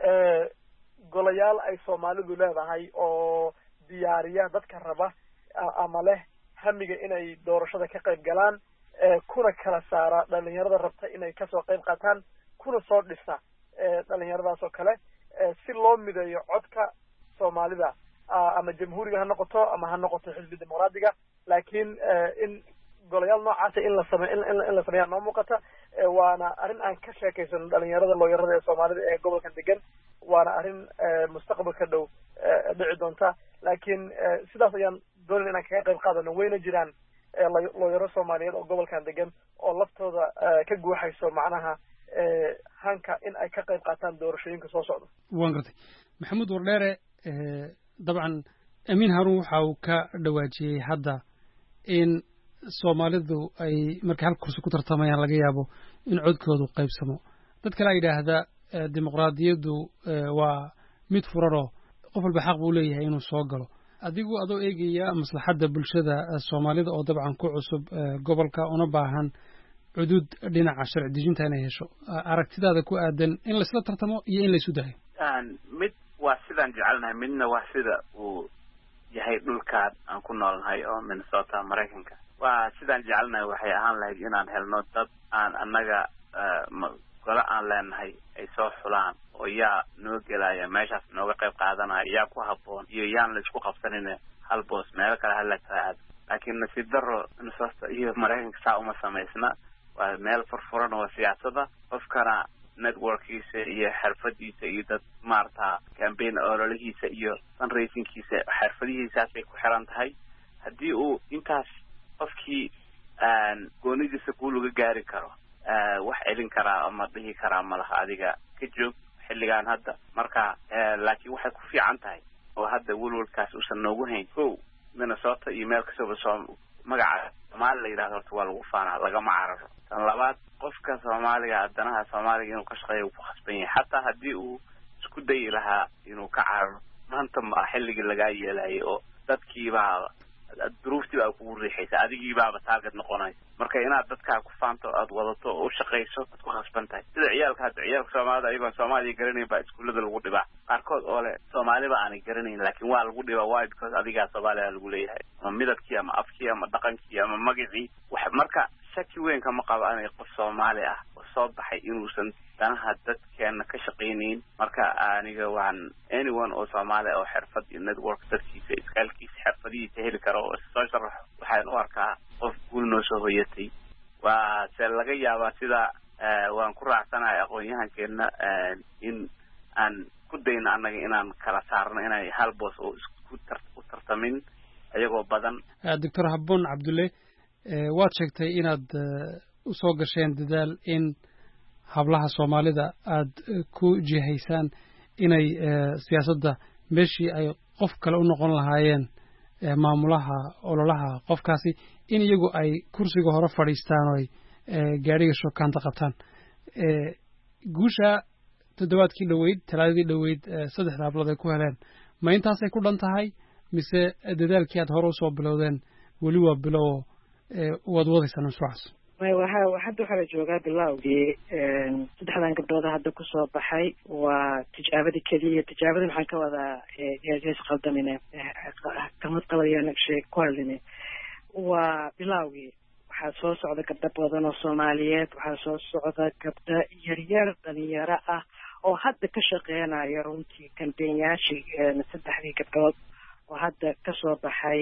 Speaker 14: golayaal ay Soomaalidu leedahay oo diyaariya dadka raba ama leh hamiga inay doorashada ka qayb galaan kuna kala saara dhalinyarada rabta inay ka soo qayb qaataan kuna soo dhisa dhalinyaradaas oo kale si loo mideeyo codka Soomaalida ama jamhuuriga ha noqoto ama ha noqoto xisbi dimuqraadiga laakiin in golayaal noocaas in la sameeyo noo muuqata waana arrin aan ka sheekaysan dhalinyarada looyarada ee Soomaalida ee gobolkan degan waana arrin mustaqbalka dhow dhici doonta laakiin sidaas ayaan doonayn inaan kaga qayb qaadano wayna jiraan looyaro Soomaaliyeed oo gobolkan degan oo laftooda ka guuxayso macnaha hanka in ay ka qayb qaataan doorashooyinka soo socda
Speaker 12: waan gartay maxamuud wardheere dabcan Amin Haruun waxa uu ka dhawaajiyay hadda in Soomaalidu ay markay hal kursi ku tartamayaan laga yaabo in codkoodu qaybsamo dad kale ay yiraahda dimuqraadiyadu waa mid furaro qof walba xaq buu leeyahay inuu soo galo adigu adoo eegaya maslaxadda bulshada Soomaalida oo dabcan ku cusub gobolka una baahan cudud dhinaca sharci dejinta inay hesho aragtidaada ku aadan in la isla tartamo iyo in la isu dayo
Speaker 3: mid waa sidaan jecelnahay midna waa sida uu yahay dhulkaan aan ku noolnahay oo Minnesota Mareykanka waa sidaan jecelnahay waxay ahaan lahayd inaan helno dad aan annaga gola aan leenahay ay soo xulaan oo yaa noo gelaya meeshaas nooga qayb qaadanaya yaa ku habboon iyo yaan la isku qabsanin hal boos meel kale hala taad laakiin nasiib darro Minnesota iyo Mareykanka saa uma samaysna waa meel furfuran oo siyaasadda qofkana networkiisa iyo xirfadiisa iyo dad maarta campaign ololihiisa iyo fundraisingkiisa xirfadihiisaas ay ku xiran tahay haddii uu intaas qofkii goonidiisa ku laga gaari karo wax celin karaa ama dhihi karaa malaha adiga ka joog xilligan hadda marka laakiin waxay ku fiican tahay oo hadda walwalkaas uusan noogu hayn Minnesota iyo meel kasta oo magaca Soomaali la yiraahdo waa lagu faanaa lagama cararo tan labaad qofka Soomaaliga adanaha Soomaaliga inuu ka shaqeeyo ku khasban yahay hatta haddii uu isku dayi lahaa inuu ka cararo maanta ma xilliga laga yeelay oo dadkiiba duruuftii baa kugu riixaysa adigiiba target noqonay marka inaad dadka ku faanto aad wadato oo shaqeyso aad ku khasban tahay sida ciyaalka Soomaalida ayagoo Soomaaliya garanay baa iskuulada lagu dhibaa qaarkood oo leh Soomaaliba aanay garanayn laakiin waa lagu dhibaa why because adiga Soomaaliya lagu leeyahay ama midabkii ama afkii ama dhaqankii ama magacii wax marka shaki weyn kama qabaan ay qof Soomaali ah oo soo baxay inuusan danaha dadkeena ka shaqeyneen marka aniga waan anyone oo Soomaali oo xirfad iyo network dadkiisa iskaalkiisa xirfadiisa heli karo oo soo sharax waxaan u arkaa qof guul noo soo hoyatay waa se laga yaabaa sida waan ku raacsanahay aqoon-yahankeena in aan ku dayno annaga inaan kala saarno inay hal boos oo u tartamin ayagoo badan.
Speaker 12: Doctor Habboon Cabdulle, waad sheegtay inaad u soo gasheen dadaal in hablaha Soomaalida aad ku jihaysaan inay siyaasadda meeshii ay qof kale u noqon lahaayeen maamulaha ololaha qofkaasi in iyagu ay kursiga hore fadhiistaan oo ay gaadhiga shokaanta qabtaan. Guusha toddobaadkii dhoweyd talaadadii dhoweyd 3 hablood ay ku heleen ma intaasay ku dhan tahay mise dadaalkii aad hore usoo bilowdeen weli waa bilow waad wadaysaan mashruucaas?
Speaker 4: hadda waxaa la joogaa bilowgii 3 gabdhooda hadda kusoo baxay waa tijaabadii keliya. tijaabada waxaan ka wadaa jees qaldamine kamad qabayaan shay ku hadline waa bilowgii. waxaa soo socda gabdho badan oo Soomaaliyeed, waxaa soo socda gabdho yaryar dhalinyaro ah oo hadda ka shaqeynaya runtii kambeynyaashii 3 gabdhood oo hadda kasoo baxay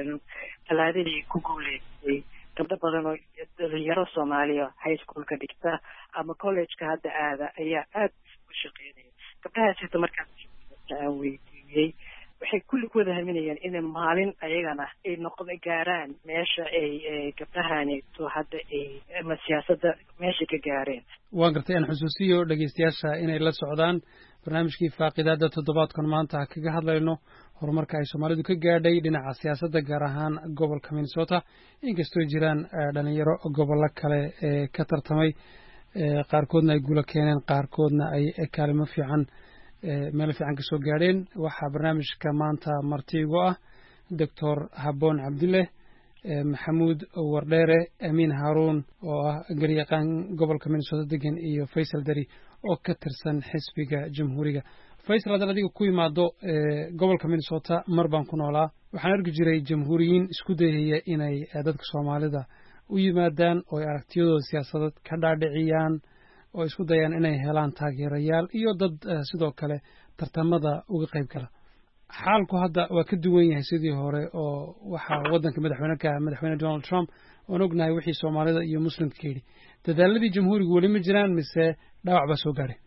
Speaker 4: talaadadii ku guuleystay. gabdho badan oo dhalinyaro Soomaaliya high school ka dhigta ama college-ka hadda aada ayaa aad u shaqeynaya. gabdhahaas markaan weydiiyey waxay kulli ku wada haminayaan in maalin ayagana ay gaaraan meesha ay gabdhahani hadda ama siyaasadda meesha ka gaareen.
Speaker 12: waan gartay aan xusuusiyo dhegeystayaasha inay la socdaan barnaamijkii faaqidaada toddobaadkan maanta kaga hadlayno horumarka ay Soomaalidu ka gaadhay dhinaca siyaasadda gaar ahaan gobolka Minnesota inkastoo jiraan dhalinyaro gobollo kale ka tartamay qaarkoodna ay guulo keeneen qaarkoodna ay kaalmo fiican meel fiican ka soo gaadheen. waxaa barnaamijka maanta martiigu ah Dr. Habboon Cabdulle, Maxamuud Wardheere, Amiin Haruun oo ah garyaqaan gobolka Minnesota degan iyo Faysal Dari oo ka tirsan xisbiga Jamhuuriga. Faysal, haddaan adiga ku imaado gobolka Minnesota mar baan ku noolaa waxaan arki jiray jamhuuriyiin isku dayaya inay dadka Soomaalida u yimaadaan oo ay aragtiyadooda siyaasadeed ka dhaadhiciyaan oo isku dayaan inay helaan taageerayaal iyo dad sidoo kale tartamada uga qayb gala. xaalku hadda waa ka duwan yahay sidii hore oo waxaa waddanka madaxweyne Donald Trump oon ognahay wixii Soomaalida iyo Muslimka ka yidhi. dadaaladii jamhuurigu weli ma jiraan mise dhaawac baa soo gaaray?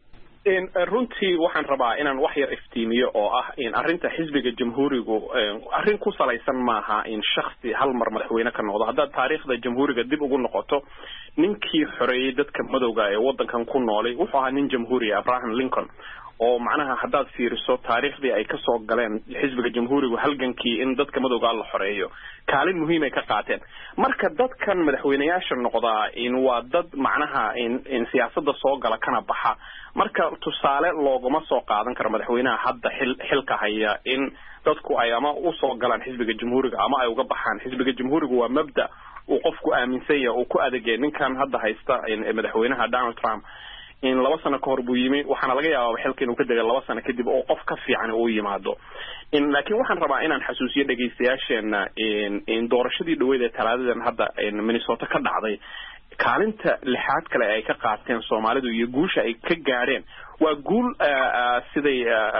Speaker 13: runtii waxaan rabaa inaan wax yar iftiimiyo oo ah in arrinta xisbiga jamhuurigu arrin ku salaysan maaha in shakhsi hal mar madaxweyne ka noqdo. haddaad taariikhda jamhuuriga dib ugu noqoto ninkii xoreeyey dadka madowga ee waddankan ku noolay wuxuu ahaa nin jamhuuriya, Abraham Lincoln, oo macnaha haddaad fiiriso taariikhdii ay ka soo galeen xisbiga jamhuurigu halgankii in dadka madowga la xoreeyo kaalin muhiim ay ka qaateen. marka dadkan madaxweynayaasha noqdaa in waa dad macnaha in siyaasadda soo gala kana baxa. marka tusaale looguma soo qaadan karo madaxweynaha hadda xilka haya in dadku ay ama u soo galaan xisbiga jamhuuriga ama ay uga baxaan. xisbiga jamhuurigu waa mabda uu qofku aaminsan yahay oo ku adeegay ninkan hadda haysta madaxweynaha Donald Trump in 2 sano ka hor buu yimi waxaana laga yaabaa xilka inuu ka degay 2 sano kadib oo qof ka fiican uu yimaado. laakiin waxaan rabaa inaan xasuusiyo dhageystayaasheena in doorashadii dhaweyd ee talaadadan hadda Minnesota ka dhacday kaalinta 6 kale ay ka qaateen Soomaalidu iyo guusha ay ka gaareen waa guul siday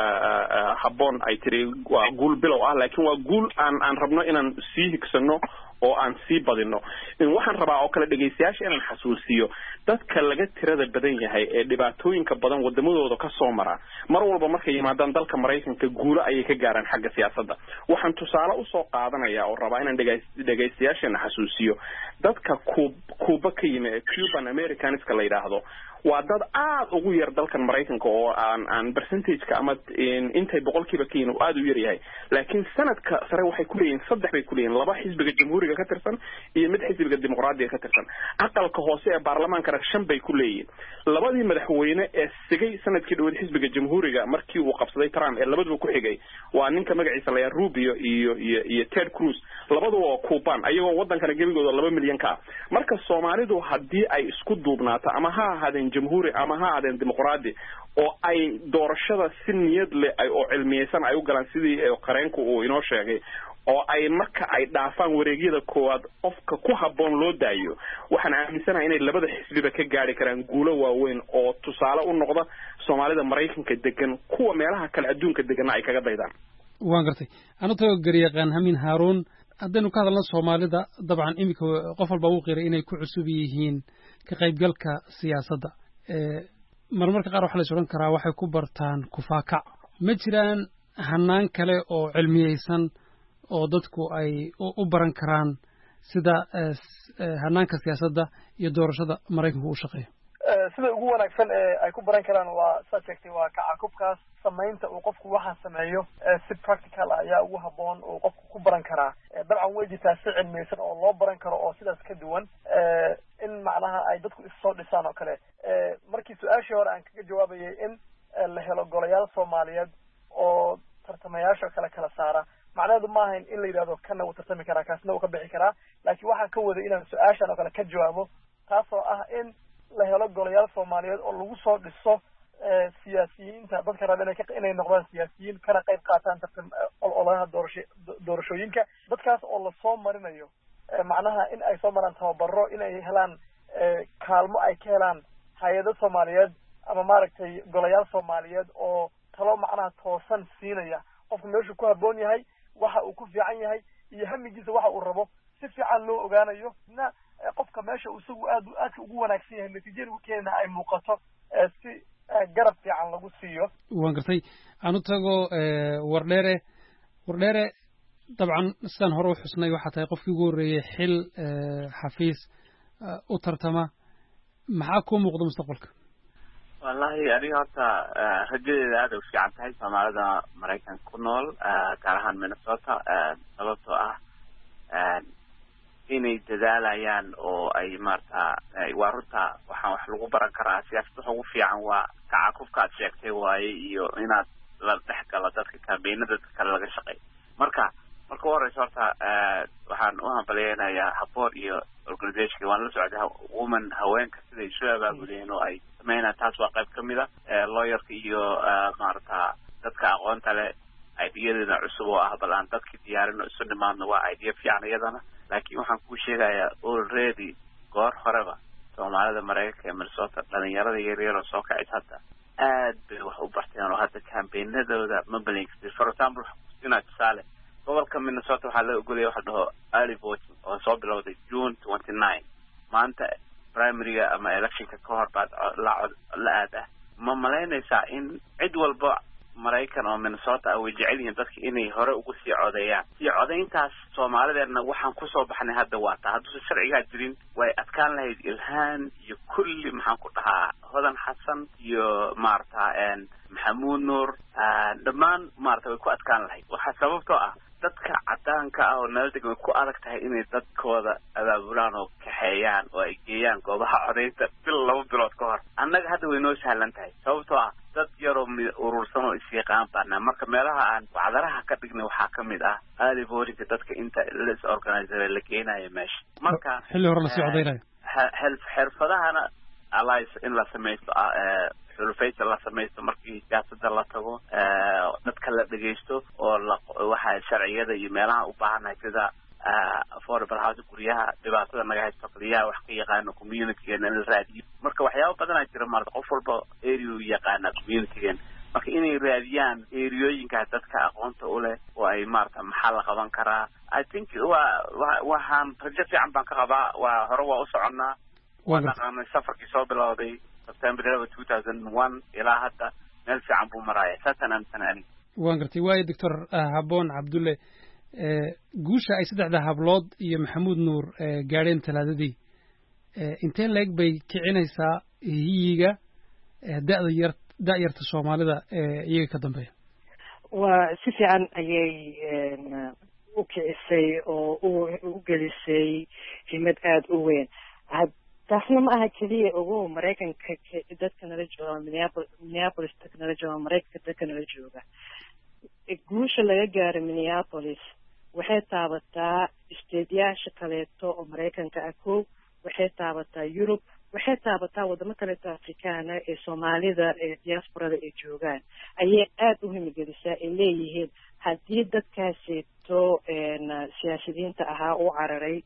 Speaker 13: Habboon ay tiri waa guul bilow ah laakiin waa guul aan rabno inaan sii higsano oo aan sii badino. waxaan rabaa oo kale dhageystayaasha inaan xasuusiyo dadka laga tirada badan yahay ee dhibaatooyinka badan wadamadooda ka soo mara mar walba markay yimaadaan dalka Mareykanka guulo ayay ka gaaraan xagga siyaasadda. waxaan tusaale u soo qaadanayaa oo rabaa inaan dhageystayaasha xasuusiyo dadka Cuba ka yimid Cuban Americans ka la yiraahdo waa dad aad ugu yar dalkan Mareykanka oo aan percentage-ka ama intay boqolkiiba ka yihiin aad u yar yahay laakiin sanadka sare waxay ku leeyihiin 3 bay ku leeyihiin 2 xisbiga jamhuuriga ka tirsan iyo mid xisbiga dimuqraadiga ka tirsan. aqalka hoose ee baarlamaanka 5 bay ku leeyihiin. labadii madaxweyne ee sigay sanadkii dhaweyd xisbiga jamhuuriga markii uu qabsaday Trump ee labaduba ku xigay waa ninka magaciisa la yiraahdo Rubio iyo Ted Cruz labaduba waa Cuban ayagoo waddankana gebigooda 2 milyan ka. marka Soomaalidu haddii ay isku duubnaato ama ha ahaadeen jamhuuri ama ha ahaadeen dimuqraadi oo ay doorashada si niyad leh ay oo cilmiyeysan ay u galaan sidii qareenku uu inoo sheegay oo ay marka ay dhaafaan wareegyada koowaad qofka ku habboon loo daayo waxaan aaminsanahay inay labada xisbiba ka gaari karaan guulo waaweyn oo tusaale u noqda Soomaalida Mareykanka degan kuwa meelaha kale adduunka degan ay kaga daydaan.
Speaker 12: waan gartay anatoo garyaqaan Amiin Haruun haddaynu ka hadalno Soomaalida dabcan imika qof walba uu qiray inay ku cusub yihiin ka qaybgalka siyaasadda marmarka qaar waxaa la is odhan karaa waxay ku bartaan kufaakac ma jiraan hanaan kale oo cilmiyeysan oo dadku ay u baran karaan sida hanaanka siyaasadda iyo doorashada maraykanku u shaqeeyo
Speaker 14: sida ugu wanaagsan ee ay ku baran karaan waa saa sheegtay waa kacakubkaas samaynta uu qofku waxaa sameeyo si practical ah ayaa ugu habboon uu qofku ku baran karaa dabcan way jirtaa si cilmiyeysan oo loo baran karo oo sidaas ka duwan in macnaha ay dadku issoo dhisaan oo kale markii su-aashii hore aan kaga jawaabayay in la helo golayaal soomaaliyeed oo tartamayaasha kala saara macnaheedu ma ahayn in la yidhahdo kana wuu tartami karaa kaasna wuu ka bixi karaa laakiin waxaan ka waday inaan su-aashan oo kale ka jawaabo taasoo ah in la helo golayaal soomaaliyeed oo lagu soo dhiso siyaasiyiinta dadka raba inay noqdaan siyaasiyiin kana qayb qaataan ololaha doorashooyinka dadkaas oo lasoo marinayo macnaha in ay soo maraan tababaro in ay helaan kaalmo ay ka helaan hay-ado soomaaliyeed ama maaragtay golayaal soomaaliyeed oo talo macnaha toosan siinaya qofku meeshuu ku habboon yahay waxa uu ku fiican yahay iyo hamigiisa waxa uu rabo si fiican loo ogaanayo na qofka meesha isagu aadka ugu wanaagsan yahay natiijada u keenana ay muuqato si garab fiican lagu siiyo
Speaker 12: waan gartay aan u tago wardheere dabcan sidaan hore u xusnay waxaa tahay qofkii ugu horreeyey xil xafiis u tartama maxaa kuu muuqda mustaqbalka
Speaker 3: wallahi aniga horta rajadeeda aad ay u fiican tahay soomaalida maraykanka ku nool gaar ahaan minnesota sababtoo ah inay dadaalayaan oo ay maarata waa runta waxaan wax lagu baran karaa siyaasadda waxa ugu fiican waa kacakufka aad sheegtay waaye iyo inaad la dhex galo dadka kambeynada dadka kale laga shaqeeyo marka u horeysa horta waxaan u hambaleynayaa haboor iyo organizationka waan la socday woman haweenka siday isu abaabuleen oo ay sameynayaan taas waa qayb kamid a lawyerka iyo maarata dadka aqoonta leh ideyadeena cusub oo ah bal aan dadkii diyaarin oo isu nimaadno waa idea fiican iyadana laakiin waxaan kuu sheegayaa already goor horeba soomaalida maraykanka ee minnesota dhalinyarada yaryar oo soo kacid hadda aad bay wax u barteen oo hadda kambeynadooda mabalinka for example inaa tusaale gobolka minnesota waxaa la ogolaya waxa dhaho early voting oo soo bilowday June 29 maanta primaryga ama electionka ka hor baad la aad ah ma malaynaysaa in cid walba maraykan oo minnesota way jecel yihiin dadka inay hore ugu sii codeeyaan sii codeyntaas soomaalideedna waxaan kusoo baxnay hadda waa taa hadduusan sharcigaa jirin way adkaan lahayd ilhaan iyo kulli maxaan ku dhahaa hodan xasan iyo maarata maxamuud nuur dhammaan maarata way ku adkaan lahayd waxaa sababtoo ah dadka cadaanka ah oo nala degan way ku adag tahay inay dadkooda abaabulaan oo kaxeeyaan oo ay geeyaan goobaha codeynta 2 bilood ka hor annaga hadda way noo sahlan tahay sababtoo ah dad yaroo urursan oo isyaqaan baana marka meelaha aan wacdaraha ka dhignay waxaa kamid ah early voting dadka inta la organizer la keenayo meesha marka
Speaker 12: xilli hore la sii codeynayo
Speaker 3: xirfadahana allies in la sameeyo xulufaysa la samaysto markii siyaasadda la tago dadka la dhagaysto oo waxa sharciyada iyo meelaha u baahannahay sida affordable house guryaha dhibaatada naga haysto kaliyaha wax ka yaqaano communitygeena in la raadiyo marka waxyaabo badanaa jira maarata qof walba area u yaqaana communitygeena marka inay raadiyaan eriyooyinka dadka aqoonta u leh oo ay maarata maxaa la qaban karaa I think waxaan rajo fiican baan ka qabaa waa hore waa u soconnaa waa dhaqaanay safarkii soo bilowday September 2001 ilaa hadda meel fiican buu maraaya saasaan aaminsanay
Speaker 12: waan gartay waayo doctor Habboon Cabdulle guusha ay saddexda hablood iyo maxamuud nuur gaadheen talaadadii inteen leeg bay kicinaysaa hiyiga da'yarta soomaalida iyaga ka dambeeya
Speaker 4: waa si fiican ayay u kicisay oo u gelisay himad aada u weyn taasna ma aha keliya ugu maraykanka dadka nala jooga minneapolis dadka nala jooga maraykanka dadka nala jooga guusha laga gaaro minneapolis waxay taabataa isteedyaasha kaleeto oo maraykanka ah kow waxay taabataa yurub waxay taabataa wadamo kaleeto afrikaana ee soomaalida ee diasporada ay joogaan ayay aada u himigelisaa ay leeyihiin haddii dadkaaseeto siyaasiyiinta ahaa u cararay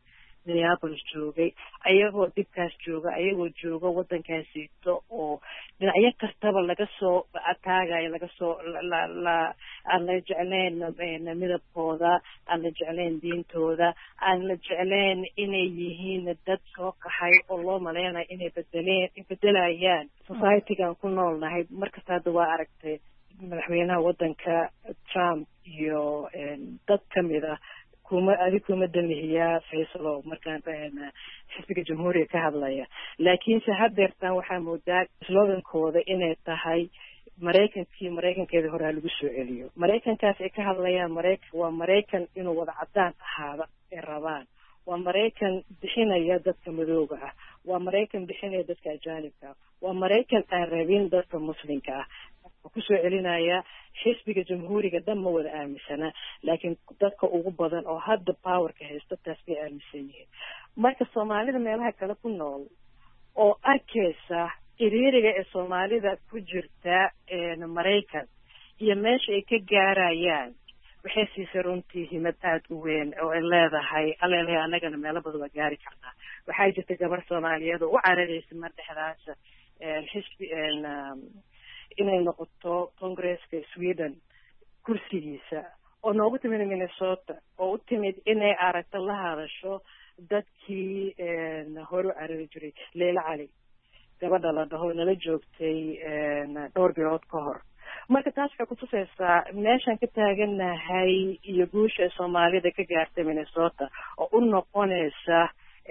Speaker 4: minneapolis joogay ayagoo dhibkaas jooga ayagoo jooga waddankaasiito oo dhinacyo kastaba laga soo ataagayo laga soo aan la jeclayn midabkooda aan la jeclayn diintooda aan la jeclayn inay yihiin dad soo kaxay oo loo maleynayo inay bedelayaan societygaan ku noolnahay markasta hadda waa aragtay madaxweynaha waddanka Trump iyo dad kamid ah kuma damihiyaa Faisal markaan xisbiga jamhuuriga ka hadlaya laakiinse haddeertan waxaa moodaa slogankooda inay tahay maraykankeeda hore lagu soo celiyo maraykankaas ay ka hadlayaan waa maraykan inuu wada cadaan ahaada ay rabaan waa maraykan bixinaya dadka madooga ah waa maraykan bixinaya dadka ajaanibka ah waa maraykan aan rabin dadka muslimka ah kusoo celinaya xisbiga jamhuuriga dhan ma wada aaminsana laakiin dadka ugu badan oo hadda powerka haysta taas bay aaminsan yihiin marka soomaalida meelaha kale ku nool oo arkaysa iriiriga ee soomaalida ku jirta maraykan iyo meesha ay ka gaarayaan waxay siisay runtii himad aad u weyn oo ay leedahay aleelahay annagana meelo badan waa gaari karnaa waxaa jirta gabar soomaaliyeed oo u cararaysa mar dhexdaas xisbi inay noqoto congresska Sweden kursigiisa oo noogu timid Minnesota oo u timid inay aragto la hadasho dadkii hore u carari jiray Leila Cali gabadha la dhaho nala joogtay dhowr bilood ka hor marka taas waxay ku tusaysaa meeshaan ka taaganahay iyo guusha Soomaalida ka gaartay Minnesota oo u noqonaysa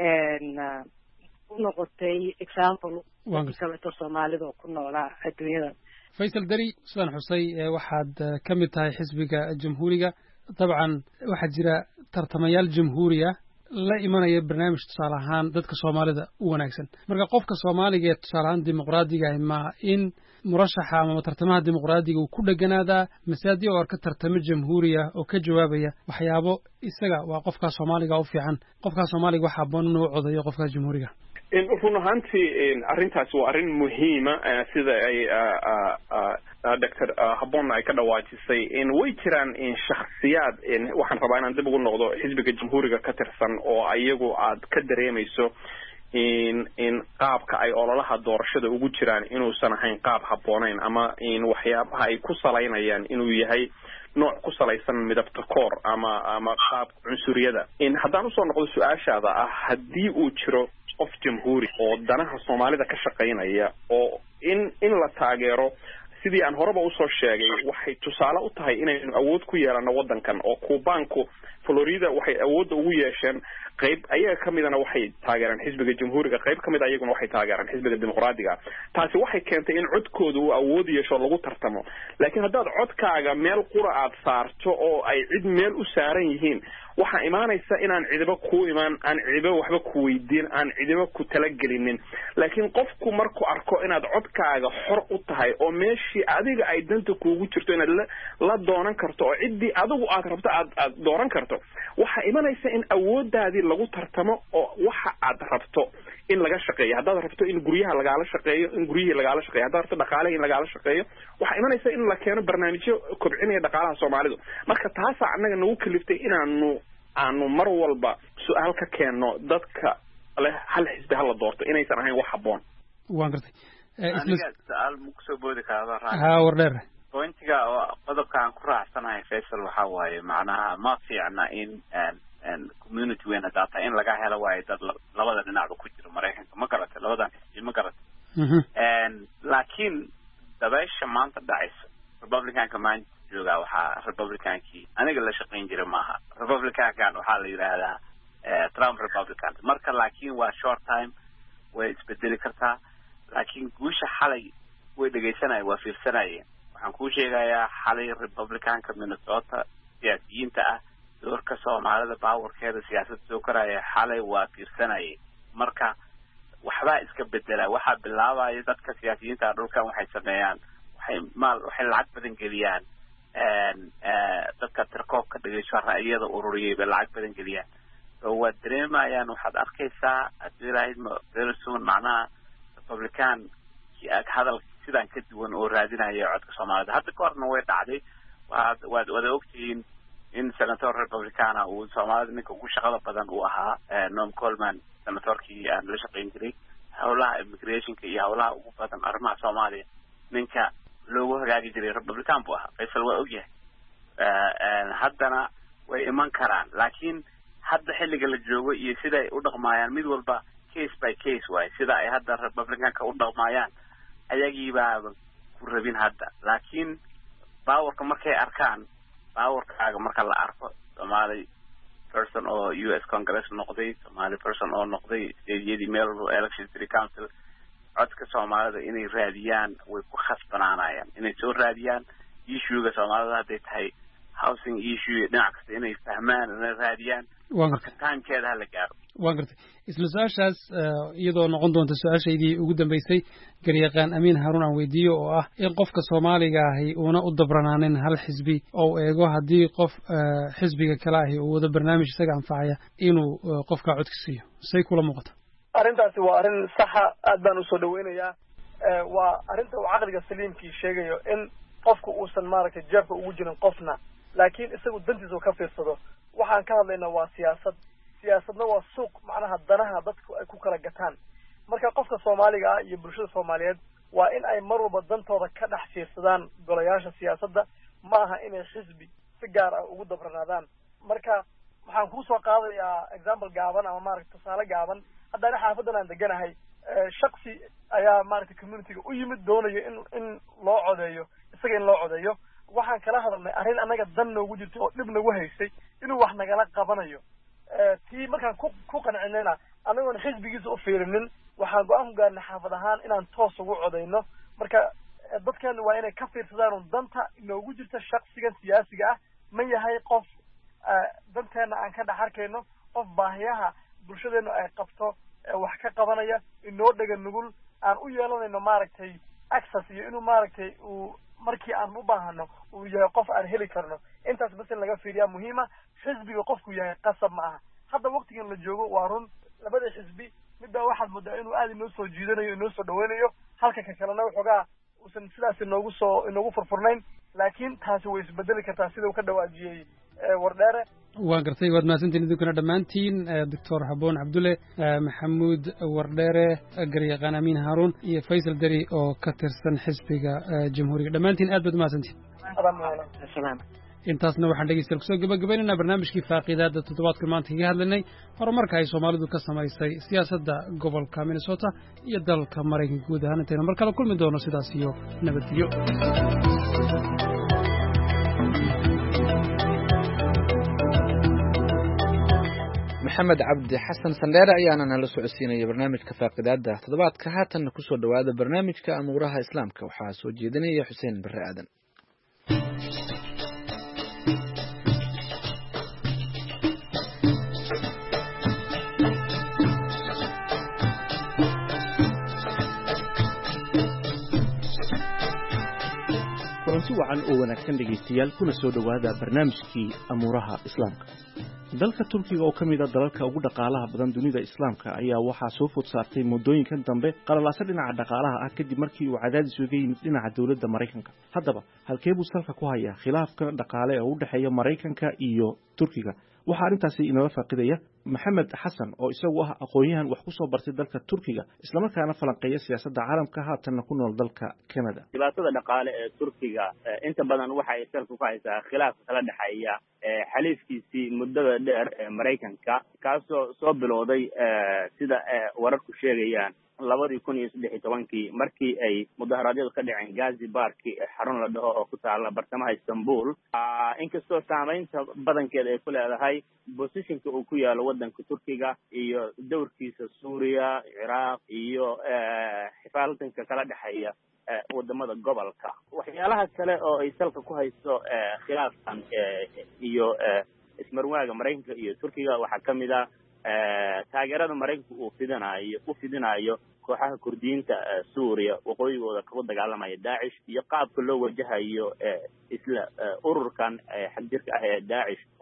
Speaker 4: u noqotay example kaleeto Soomaalida oo ku noolaa adduunyada
Speaker 12: Faisal Dari sidaan xusay waxaad ka mid tahay xisbiga jamhuuriga dabcan waxaa jira tartamayaal jamhuuriya la imanaya barnaamij tusaale ahaan dadka Soomaalida u wanaagsan marka qofka Soomaaliga ee tusaale ahaan dimuqraadiga ah ma in murashaxa ama tartamaha dimuqraadiga uu ku dhaganaada masaadiyo oo ka tartamo jamhuuriya oo ka jawaabaya waxyaabo isaga waa qofka Soomaaliga u fiican qofka Soomaaliga waxa boon uu codayo qofka jamhuuriga
Speaker 13: run ahaantii arrintaas waa arrin muhiima sida ay Dr. Habboon ay ka dhawaajisay way jiraan shakhsiyaad waxaan rabaa inaan dib ugu noqdo xisbiga jamhuuriga ka tirsan oo ayagu aad ka dareemayso in qaabka ay ololaha doorashada ugu jiraan inuusan ahayn qaab habboonayn ama waxyaabaha ay ku salaynayaan inuu yahay nooc ku salaysan midabta koor ama qaab cunsuriyada haddaan usoo noqdo su-aashaada ah haddii uu jiro qof jamhuuri oo danaha Soomaalida ka shaqaynaya oo in la taageero sidii aan horeba usoo sheegay waxay tusaale u tahay inaynu awood ku yeelano waddankan oo Kuubaanku Florida waxay awood ugu yeesheen qayb ayaga kamidana waxay taageeraan xisbiga jamhuuriga qayb kamid ayaguna waxay taageeraan xisbiga dimuqraadiga taasi waxay keentay in codkoodu uu awood yeesho lagu tartamo laakiin haddaad codkaaga meel qura aad saarto oo ay cid meel u saaran yihiin waxa imaanaysa inaan cidiba ku imaan aan cidiba waxba ku weydiin aan cidiba ku talagelinin laakiin qofku markuu arko inaad codkaaga xor u tahay oo meeshii adiga ay danta kuugu jirto inaad la doonan karto oo cidii adigu aad rabto aad dooran karto waxa imanaysa in awoodaadii lagu tartamo oo waxa aad rabto in laga shaqeeyo haddaad rabto in guryaha lagaala shaqeeyo in guryihii lagaala shaqeeyo haddaad rabto dhaqaalaha in lagaala shaqeeyo waxa imanaysa in la keeno barnaamijyo kobcinaya dhaqaalaha Soomaalidu marka taas anaga nagu kaliftay aanu mar walba su'aal ka keeno dadka leh hal xisbi hal doorto inaysan ahayn wax habboon
Speaker 12: waan gartay
Speaker 3: su'aal ma kusoo boodi karaa
Speaker 12: ha wardheer
Speaker 3: pointiga oo qodobkaan ku raacsanahay Faisal waxa waaye macnaha ma fiicna in community weyn data in laga helo waayo dad labada dhinac ku jira Mareykanka ma garatay labadan xisbi ma garatay laakiin dabaysha maanta dhacaysa Republicanka maanta jooga waxa Republicankii aniga la shaqeyn jiray maaha Republicankan waxa la yiraahdaa Trump Republican marka laakiin waa short time way isbedeli kartaa laakiin guusha xalay way dhageysanay waa fiirsanayeen waxaan ku sheegayaa xalay Republicanka Minnesota siyaasiyiinta ah doorka Soomaalida powerkeeda siyaasadda soo karaya xalay waa fiirsanayeen marka waxba iska bedela waxa bilaabaya dadka siyaasiyiinta dhulkan waxay sameeyaan waxay lacag badan geliyaan dadka tirkoobka dhageyso ra'yada ururiyay bay lacag badan geliyaan oo waa dareemayaan waxaad arkaysaa haddii lahayd Pearson macnaha Republican ki ag hadal sidaan ka duwan oo raadinaya codka Soomaalida hadda ka horna way dhacday waad ogtihiin in senator republicana uu soomaalida ninka ugu shaqada badan uu ahaa Norm Coleman senatorkii aan la shaqayn jiray howlaha immigrationka iyo howlaha ugu badan arrimaha Soomaaliya ninka loogu hagaagi jiray republican buu ahaa Faisal waa ogyahay haddana way iman karaan laakiin hadda xilliga la joogo iyo sida ay u dhaqmayaan mid walba case by case way sida ay hadda republicanka u dhaqmayaan ayagii baa ku rabin hadda laakiin powerka markay arkaan powerkaaga marka la arko Somali person oo US Congress noqday Somali person oo noqday state meel election city council codka Soomaalida inay raadiyaan way ku khasbanaanayaan inay soo raadiyaan issue-ga Soomaalida hadday tahay housing issue dhinac kasta inay fahmaan inay raadiyaan taankeeda la gaaro
Speaker 12: waan gartay isla su'aashaas iyadoo noqon doonta su'aashaydii ugu dambeysay garyaqaan Amiin Haruun aan weydiiyo oo ah in qofka Soomaaliga ahi uuna u dabranaanin hal xisbi oo eego haddii qof xisbiga kale ahi uu wada barnaamij isaga anfacaya inuu qofka codka siiyo say kula muuqata
Speaker 14: arrintaasi waa arrin saxa aad baan u soo dhaweynayaa waa arrinta uu caqliga saliimkii sheegayo in qofku uusan maaragtay jeebka ugu jirin qofna laakiin isagu dantiisa ka fiirsado waxaan ka hadlaynaa waa siyaasadna waa suuq macnaha danaha dadku ay ku kala gataan marka qofka Soomaaliga ah iyo bulshada Soomaaliyeed waa in ay mar walba dantooda ka dhex fiirsadaan golayaasha siyaasadda ma aha inay xisbi si gaar ah ugu dabranaadaan marka waxaan ku soo qaadayaa example gaaban ama maaragtay tusaale gaaban haddana xaafadan aan deganahay shakhsi ayaa maaragtay community-ga u yimid doonayo in loo codeeyo isaga in loo codeeyo waxaan kala hadalnay arrin annaga dan noogu jirto oo dhib nagu haysay inuu wax nagala qabanayo tii markaan ku qancinayna anagoon xisbigiisa u fiirinin waxaan go'aan ku gaarnay xaafad ahaan inaan toos ugu codayno marka dadkeenu waa inay ka fiirsadaan danta noogu jirta shakhsigan siyaasiga ah ma yahay qof danteena aan ka dhex arkayno qof baahiyaha bulshadeenu ay qabto wax ka qabanaya inoo dhega nugul aan u yeelanayno maaragtay access iyo inuu maaragtay uu markii aan u baahano uu yahay qof aan heli karno intaas bas in laga fiiriyaa muhiima xisbiga qofku yahay qasab ma aha hadda waqtigan la joogo waa run labada xisbi midba waxaad moodaa inuu aad inoo soo jiidanayo inoo soo dhaweynayo halka ka kalena waxoogaa uusan sidaas inoogu furfurnayn laakiin taasi way isbedeli kartaa sida uu ka dhawaajiyey wardheere
Speaker 12: waan gartay waad mahadsantiin idinkuna dhammaantiin doctor Habboon Cabdulle Maxamuud Wardheere garyaqaan Amiin Haruun iyo Faisal Dari oo ka tirsan xisbiga jamhuuriga dhammaantiin aad baad mahadsantiin intaasna waxaan dhegeystayaal kusoo gabagabaynaynaa barnaamijkii faaqiidaada toddobaadka maanta kaga hadlaynay horumarka ay Soomaalidu ka samaysay siyaasadda gobolka Minnesota iyo dalka Mareykanka guud ahaan intaynu mar kale kulmi doono sidaas iyo nabadgelyo
Speaker 2: maxamed cabdi xasan sandheere ayaana nala socodsiinaya barnaamijka faaqidaada toddobaadka haatanna ku soo dhowaada barnaamijka amuuraha islaamka waxaa soo jeedinaya xuseen barre aadan
Speaker 15: kulanti wacan oo wanaagsan dhegaystayaal kuna soo dhowaada barnaamijkii amuuraha islaamka dalka Turkiga oo kamid ah dalalka ugu dhaqaalaha badan dunida islaamka ayaa waxaa soo food saartay muddooyinkan dambe qalalaasa dhinaca dhaqaalaha ah kadib markii uu cadaadis uga yimid dhinaca dawladda Mareykanka haddaba halkee buu salka ku hayaa khilaafka dhaqaale ee u dhaxeeya Mareykanka iyo Turkiga waxa arintaasi inoo faaqiidaya maxamed xasan oo isagu ah aqoonyahan wax ku soo bartay dalka Turkiga isla markaana falanqeeya siyaasadda caalamka haatan ku nool dalka Canada
Speaker 16: dhibaatada dhaqaale ee Turkiga inta badan waxa ay salka ku haysaa khilaaf kala dhaxeeya xaliifkiisii muddada dheer ee Mareykanka kaasoo soo bilowday sida wararku sheegayaan 2013 markii ay mudaharaadyadu ka dhaceen Gazi Park xarun la dhaho oo ku taala bartamaha Istanbul inkastoo saameynta badankeeda ay ku leedahay positionka uu ku yaalo wadanka Turkiga iyo dowrkiisa Suuriya Iraq iyo xifaaltanka kala dhaxeeya wadamada gobolka waxyaalaha kale oo ay salka ku hayso khilaafkan iyo ismarwaaga Mareykanka iyo Turkiga waxa kamid ah taageerada Mareykanku uu fidinayo kooxaha Kurdiyiinta Suuriya waqooyigooda ka dagaalamaya Daesh iyo qaabka loo wajahayo isla ururkan xagjirka ah ee Daesh oo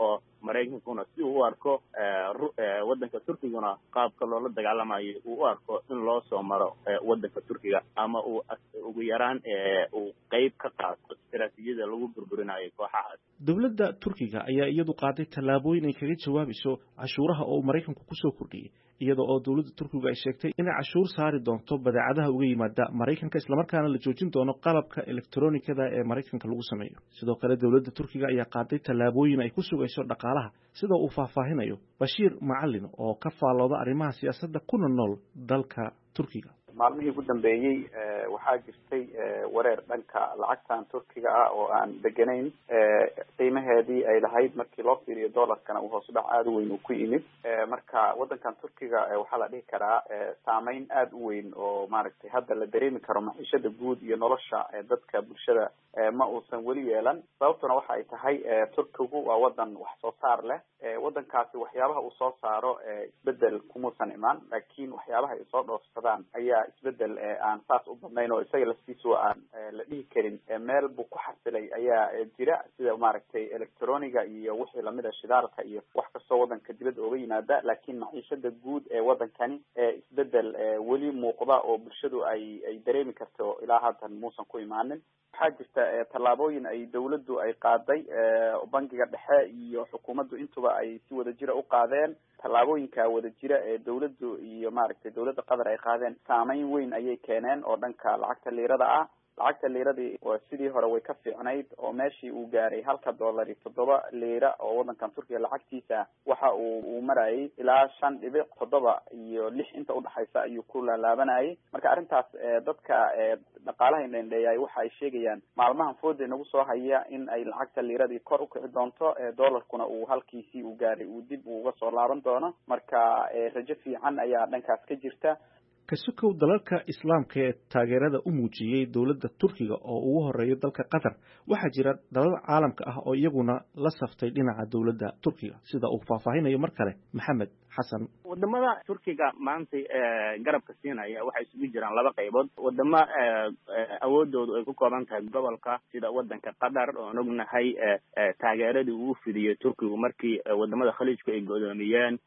Speaker 16: maraykankuna si uu u arko waddanka turkiguna qaabka loola dagaalamayo uu u arko in loo soo maro waddanka turkiga ama uu ugu yaraan uu qayb ka qaato istaraatiijiyada lagu burburinayo kooxahaas.
Speaker 15: dowladda turkiga ayaa iyadu qaaday tallaabooyin ay kaga jawaabayso cashuuraha oo maraykanku kusoo kordhiyey iyada oo dowladda turkiga ay sheegtay inay cashuur saari doonto badeecadaha uga yimaada maraykanka islamarkaana la joojin doono qalabka elektronikada ee maraykanka lagu sameeyo. sidoo kale dowladda turkiga ayaa qaaday tallaabooyin ay ku sugayso dhaqaalaha sida uu faahfaahinayo Bashiir Macallin oo ka faallooda arrimaha siyaasadda kuna nool dalka turkiga.
Speaker 17: maalmihii ugu dambeeyey waxaa jirtay wareer dhanka lacagtan turkiga ah oo aan deganayn qiimaheedii ay lahayd markii loo fiiriyo dollarkana uu hoos u dhac aada u weyn uu ku yimid marka waddankan turkiga waxaa la dhihi karaa saameyn aada u weyn oo maaragtay hadda la dareemi karo maciishada guud iyo nolosha dadka bulshada ma uusan weli yeelan. sababtuna waxa ay tahay turkigu waa waddan wax soo saar leh waddankaasi waxyaabaha uu soo saaro isbedel kumuusan imaan laakiin waxyaabaha ay soo dhoofsadaan ayaa isbedel aan saas u badnayn oo isaga laftiisu aan la dhihi karin meel buu ku xasilay ayaa jira sida maaragtay electroniga iyo wixii lamid a shidaalka iyo wax kastoo waddanka dibadda ooga yimaada laakiin maciishada guud ee waddankani isbedel weli muuqda oo bulshadu ay dareemi karto ilaa haatan muusan ku imaanin. waxaa jirta tallaabooyin ay dawladdu ay qaaday bangiga dhexe iyo xukuumaddu intuba ay si wadajira u qaadeen. tallaabooyinka wadajira ee dawladdu iyo maaragtay dawladda qatar ay qaadeen saameyn weyn ayay keeneen oo dhanka lacagta liirada ah. lacagta liiradii sidii hore way ka fiicnayd oo meeshii uu gaaray halka dollar 7 liira oo waddankan turkiga lacagtiisa waxa uu marayay ilaa 5.7 iyo 6 inta udhaxaysa ayuu ku laalaabanayay. marka arrintaas dadka dhaqaalaha indhendheeyay waxa ay sheegayaan maalmahan fooda nagu soo haya in ay lacagta liiradii kor u kici doonto dollarkuna uu halkiisii uu gaaray uu dib uga soo laaban doono. marka rajo fiican ayaa dhankaas ka jirta.
Speaker 15: kasukow dalalka islaamka ee taageerada u muujiyey dowladda turkiga oo ugu horeeyo dalka qatar waxaa jira dalal caalamka ah oo iyaguna la saftay dhinaca dowladda turkiga sida uu faahfaahinayo mar kale Maxamed Xasan.
Speaker 16: wadamada turkiga maanta garabka siinaya waxay isugu jiraan laba qaybood. wadamo awoodoodu ay ku kooban tahay gobolka sida wadanka qatar oo ognahay taageeradii uu fidiyo turkigu markii wadamada khaliijku ay go'doomiyeen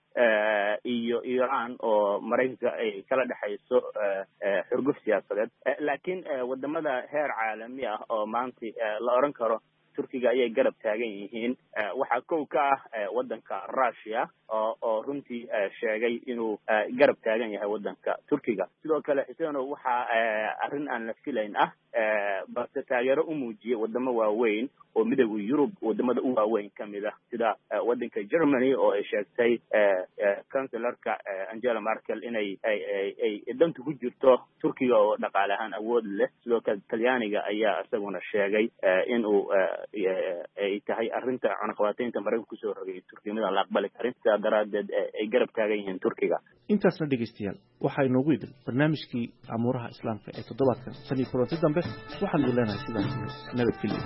Speaker 16: iyo Iran oo Mareykanka ay kala dhaxayso xurguf siyaasadeed. laakiin wadamada heer caalami ah oo maanta la oran karo turkiga ayay garab taagan yihiin waxaa kow ka ah wadanka Russia oo runtii sheegay inuu garab taagan yahay wadanka turkiga. sidoo kale isagana waxa arrin aan la filayn ah balse taageero u muujiyay wadamo waaweyn oo midowga Yurub wadamada u waaweyn kamid ah sida wadanka Germany oo ay sheegtay kanselarka Angela Merkel inay dantu ku jirto turkiga oo dhaqaale ahaan awood leh. sidoo kale Talyaaniga ayaa isaguna sheegay inuu ay tahay arrinta cunaqabataynta Mareykanka kusoo rogay turkimada la aqbali karin sidaa daraadeed ay garab taagan yihiin turkiga.
Speaker 15: intaasna dhegeystayaal waxaa inoogu idil barnaamijkii amuuraha islaamka ee toddobaadkan tan iyo kulanti dambe waxaan u leenahay sidaas nabadgelyo.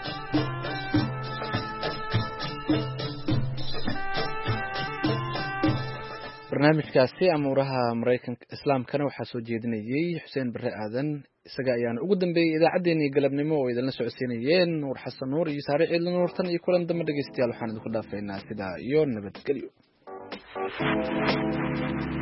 Speaker 2: barnaamijkaasi amuuraha maraykanka islaamkana waxaa soo jeedinayay Xuseen Barre Aadan isaga ayaana ugu dambeeyay idaacaddeenii galabnimo oo idinla socodsiinayeen Nuur Xasan Nuur iyo Saare Ciidla Nuur. tan iyo kulan dambe dhegeystayaal waxaan idinku dhaafaynaa sidaa iyo nabadgelyo.